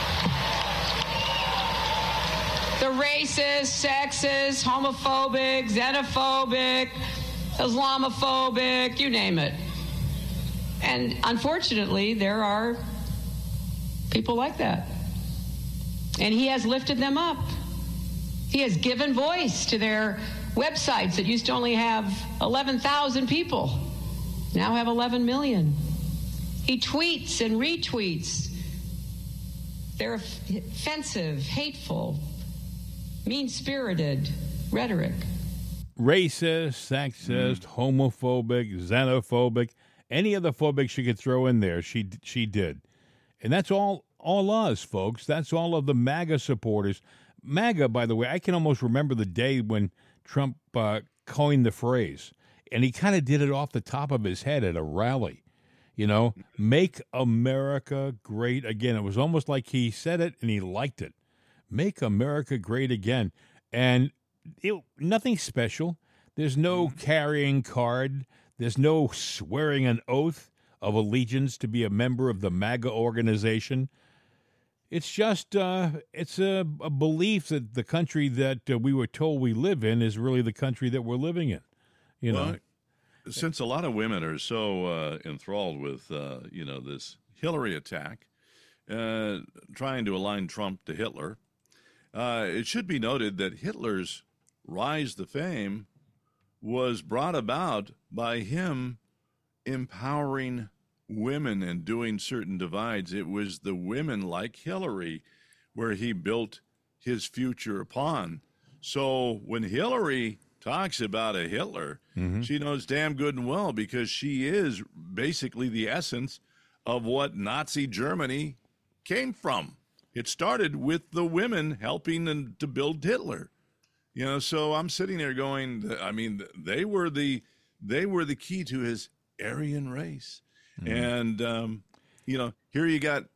The racist, sexist, homophobic, xenophobic, Islamophobic, you name it. And unfortunately, there are people like that. And he has lifted them up. He has given voice to their websites that used to only have 11,000 people. now have 11 million. He tweets and retweets. They're offensive, hateful, mean-spirited rhetoric. Racist, sexist, homophobic, xenophobic, any other phobic she could throw in there, she did. And that's all us, folks. That's all of the MAGA supporters. MAGA, by the way, I can almost remember the day when Trump coined the phrase. And he kind of did it off the top of his head at a rally. You know, make America great again. It was almost like he said it and he liked it. Make America great again. And nothing special. There's no carrying card. There's no swearing an oath of allegiance to be a member of the MAGA organization. It's just it's a belief that the country that we were told we live in is really the country that we're living in. You know, since a lot of women are so enthralled with this Hillary attack, trying to align Trump to Hitler, it should be noted that Hitler's rise to fame was brought about by him empowering women and doing certain divides. It was the women like Hillary where he built his future upon. So when Hillary talks about a Hitler, she knows damn good and well, because she is basically the essence of what Nazi Germany came from. It started with the women helping to build Hitler. You know, so I'm sitting there going, I mean, they were the key to his Aryan race. And here you got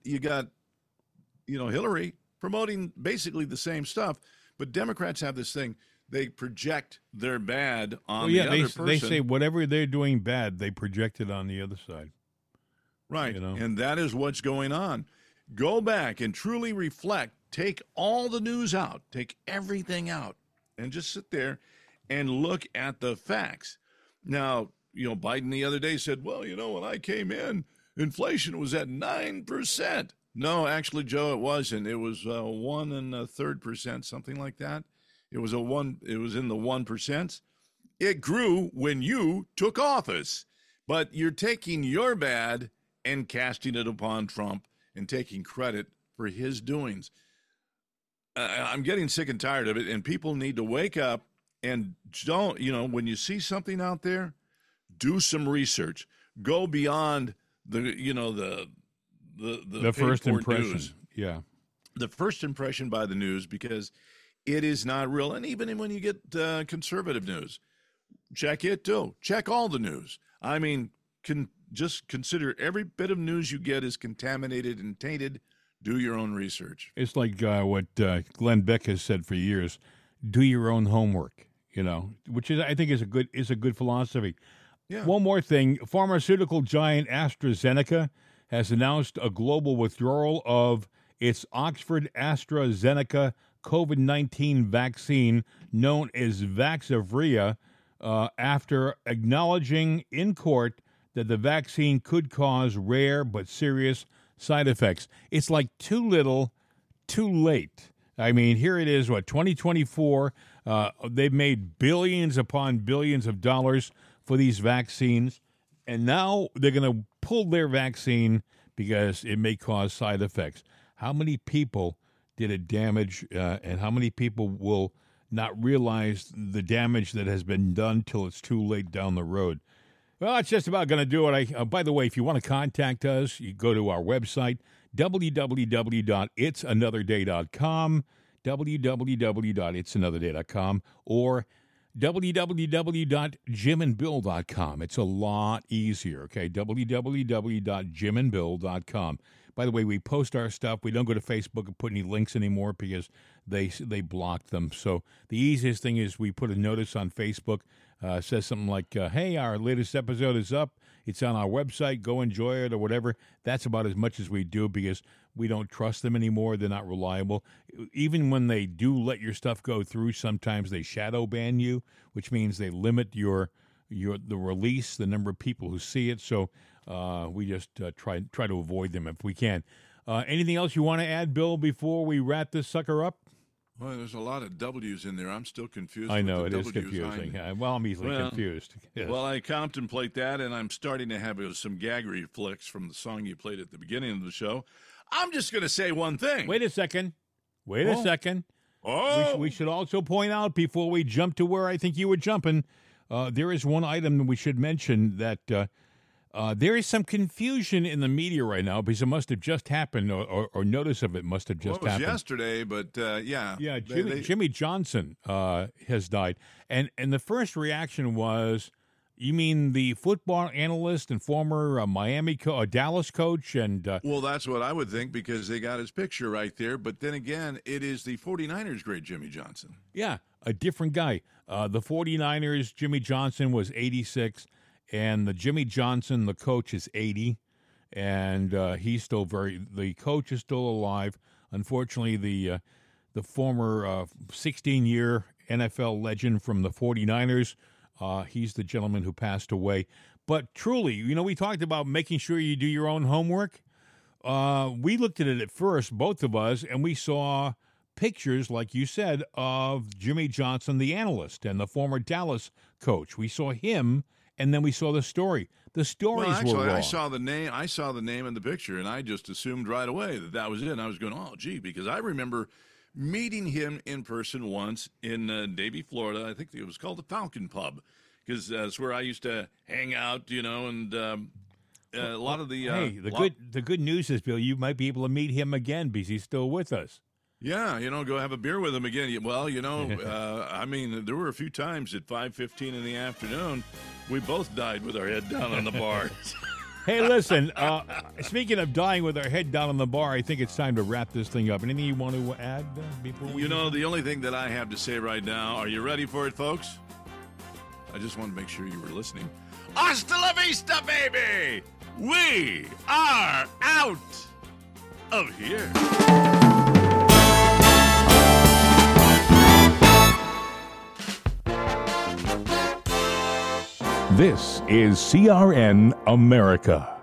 Hillary promoting basically the same stuff, but Democrats have this thing. They project their bad on the other person. They say whatever they're doing bad, they project it on the other side. Right, You know? and that is what's going on. Go back and truly reflect. Take all the news out. Take everything out. And just sit there and look at the facts. Now, Biden the other day said, well, when I came in, inflation was at 9%. No, actually, Joe, it wasn't. It was 1 1/3%, something like that. It was in the 1%. It grew when you took office. But you're taking your bad and casting it upon Trump and taking credit for his doings. I'm getting sick and tired of it, and people need to wake up and don't, when you see something out there, do some research. Go beyond the first impression. News. Yeah. The first impression by the news, because it is not real. And even when you get conservative news, check it too. Check all the news. I mean, just consider every bit of news you get is contaminated and tainted. Do your own research. It's like what Glenn Beck has said for years: do your own homework. Which I think is a good philosophy. Yeah. One more thing: pharmaceutical giant AstraZeneca has announced a global withdrawal of its Oxford AstraZeneca COVID-19 vaccine, known as Vaxzevria, after acknowledging in court that the vaccine could cause rare but serious side effects. It's like too little, too late. I mean, here it is, 2024. They've made billions upon billions of dollars for these vaccines, and now they're going to pull their vaccine because it may cause side effects. How many people did it damage, and how many people will not realize the damage that has been done till it's too late down the road? Well, that's just about going to do it. By the way, if you want to contact us, you go to our website, www.itsanotherday.com, www.itsanotherday.com, or www.jimandbill.com. It's a lot easier, okay? www.jimandbill.com. By the way, we post our stuff. We don't go to Facebook and put any links anymore because they blocked them. So the easiest thing is we put a notice on Facebook. Says something like, hey, our latest episode is up. It's on our website. Go enjoy it or whatever. That's about as much as we do because we don't trust them anymore. They're not reliable. Even when they do let your stuff go through, sometimes they shadow ban you, which means they limit the release, the number of people who see it. So we just try to avoid them if we can. Anything else you want to add, Bill, before we wrap this sucker up? Well, there's a lot of W's in there. I'm still confused. I know, with it the is W's. confusing. Well, I'm easily confused. Yes. Well, I contemplate that, and I'm starting to have some gag reflex from the song you played at the beginning of the show. I'm just going to say one thing. Wait a second. Oh. We should also point out, before we jump to where I think you were jumping, there is one item that we should mention that there is some confusion in the media right now because it must have just happened, or notice of it must have just happened. It was yesterday, but yeah. Yeah, Jimmy Johnson has died. And the first reaction was, you mean the football analyst and former Dallas coach? And well, that's what I would think, because they got his picture right there. But then again, it is the 49ers' great Jimmy Johnson. Yeah, a different guy. The 49ers, Jimmy Johnson was 86, and the Jimmy Johnson, the coach, is 80, and he's still the coach is still alive. Unfortunately, the former 16-year NFL legend from the 49ers, he's the gentleman who passed away. But truly, we talked about making sure you do your own homework. We looked at it at first, both of us, and we saw pictures, like you said, of Jimmy Johnson, the analyst, and the former Dallas coach. We saw him, and then we saw the story. The stories were wrong. I saw the name in the picture, and I just assumed right away that was it. And I was going, oh, gee, because I remember meeting him in person once in Davie, Florida. I think it was called the Falcon Pub, because that's where I used to hang out, and a lot of the... the good news is, Bill, you might be able to meet him again because he's still with us. Yeah, go have a beer with him again. Well, I mean, there were a few times at 5:15 in the afternoon, we both died with our head down on the bar. Hey, listen, speaking of dying with our head down on the bar, I think it's time to wrap this thing up. Anything you want to add before we... the only thing that I have to say right now, are you ready for it, folks? I just want to make sure you were listening. Hasta la vista, baby! We are out of here. This is CRN America.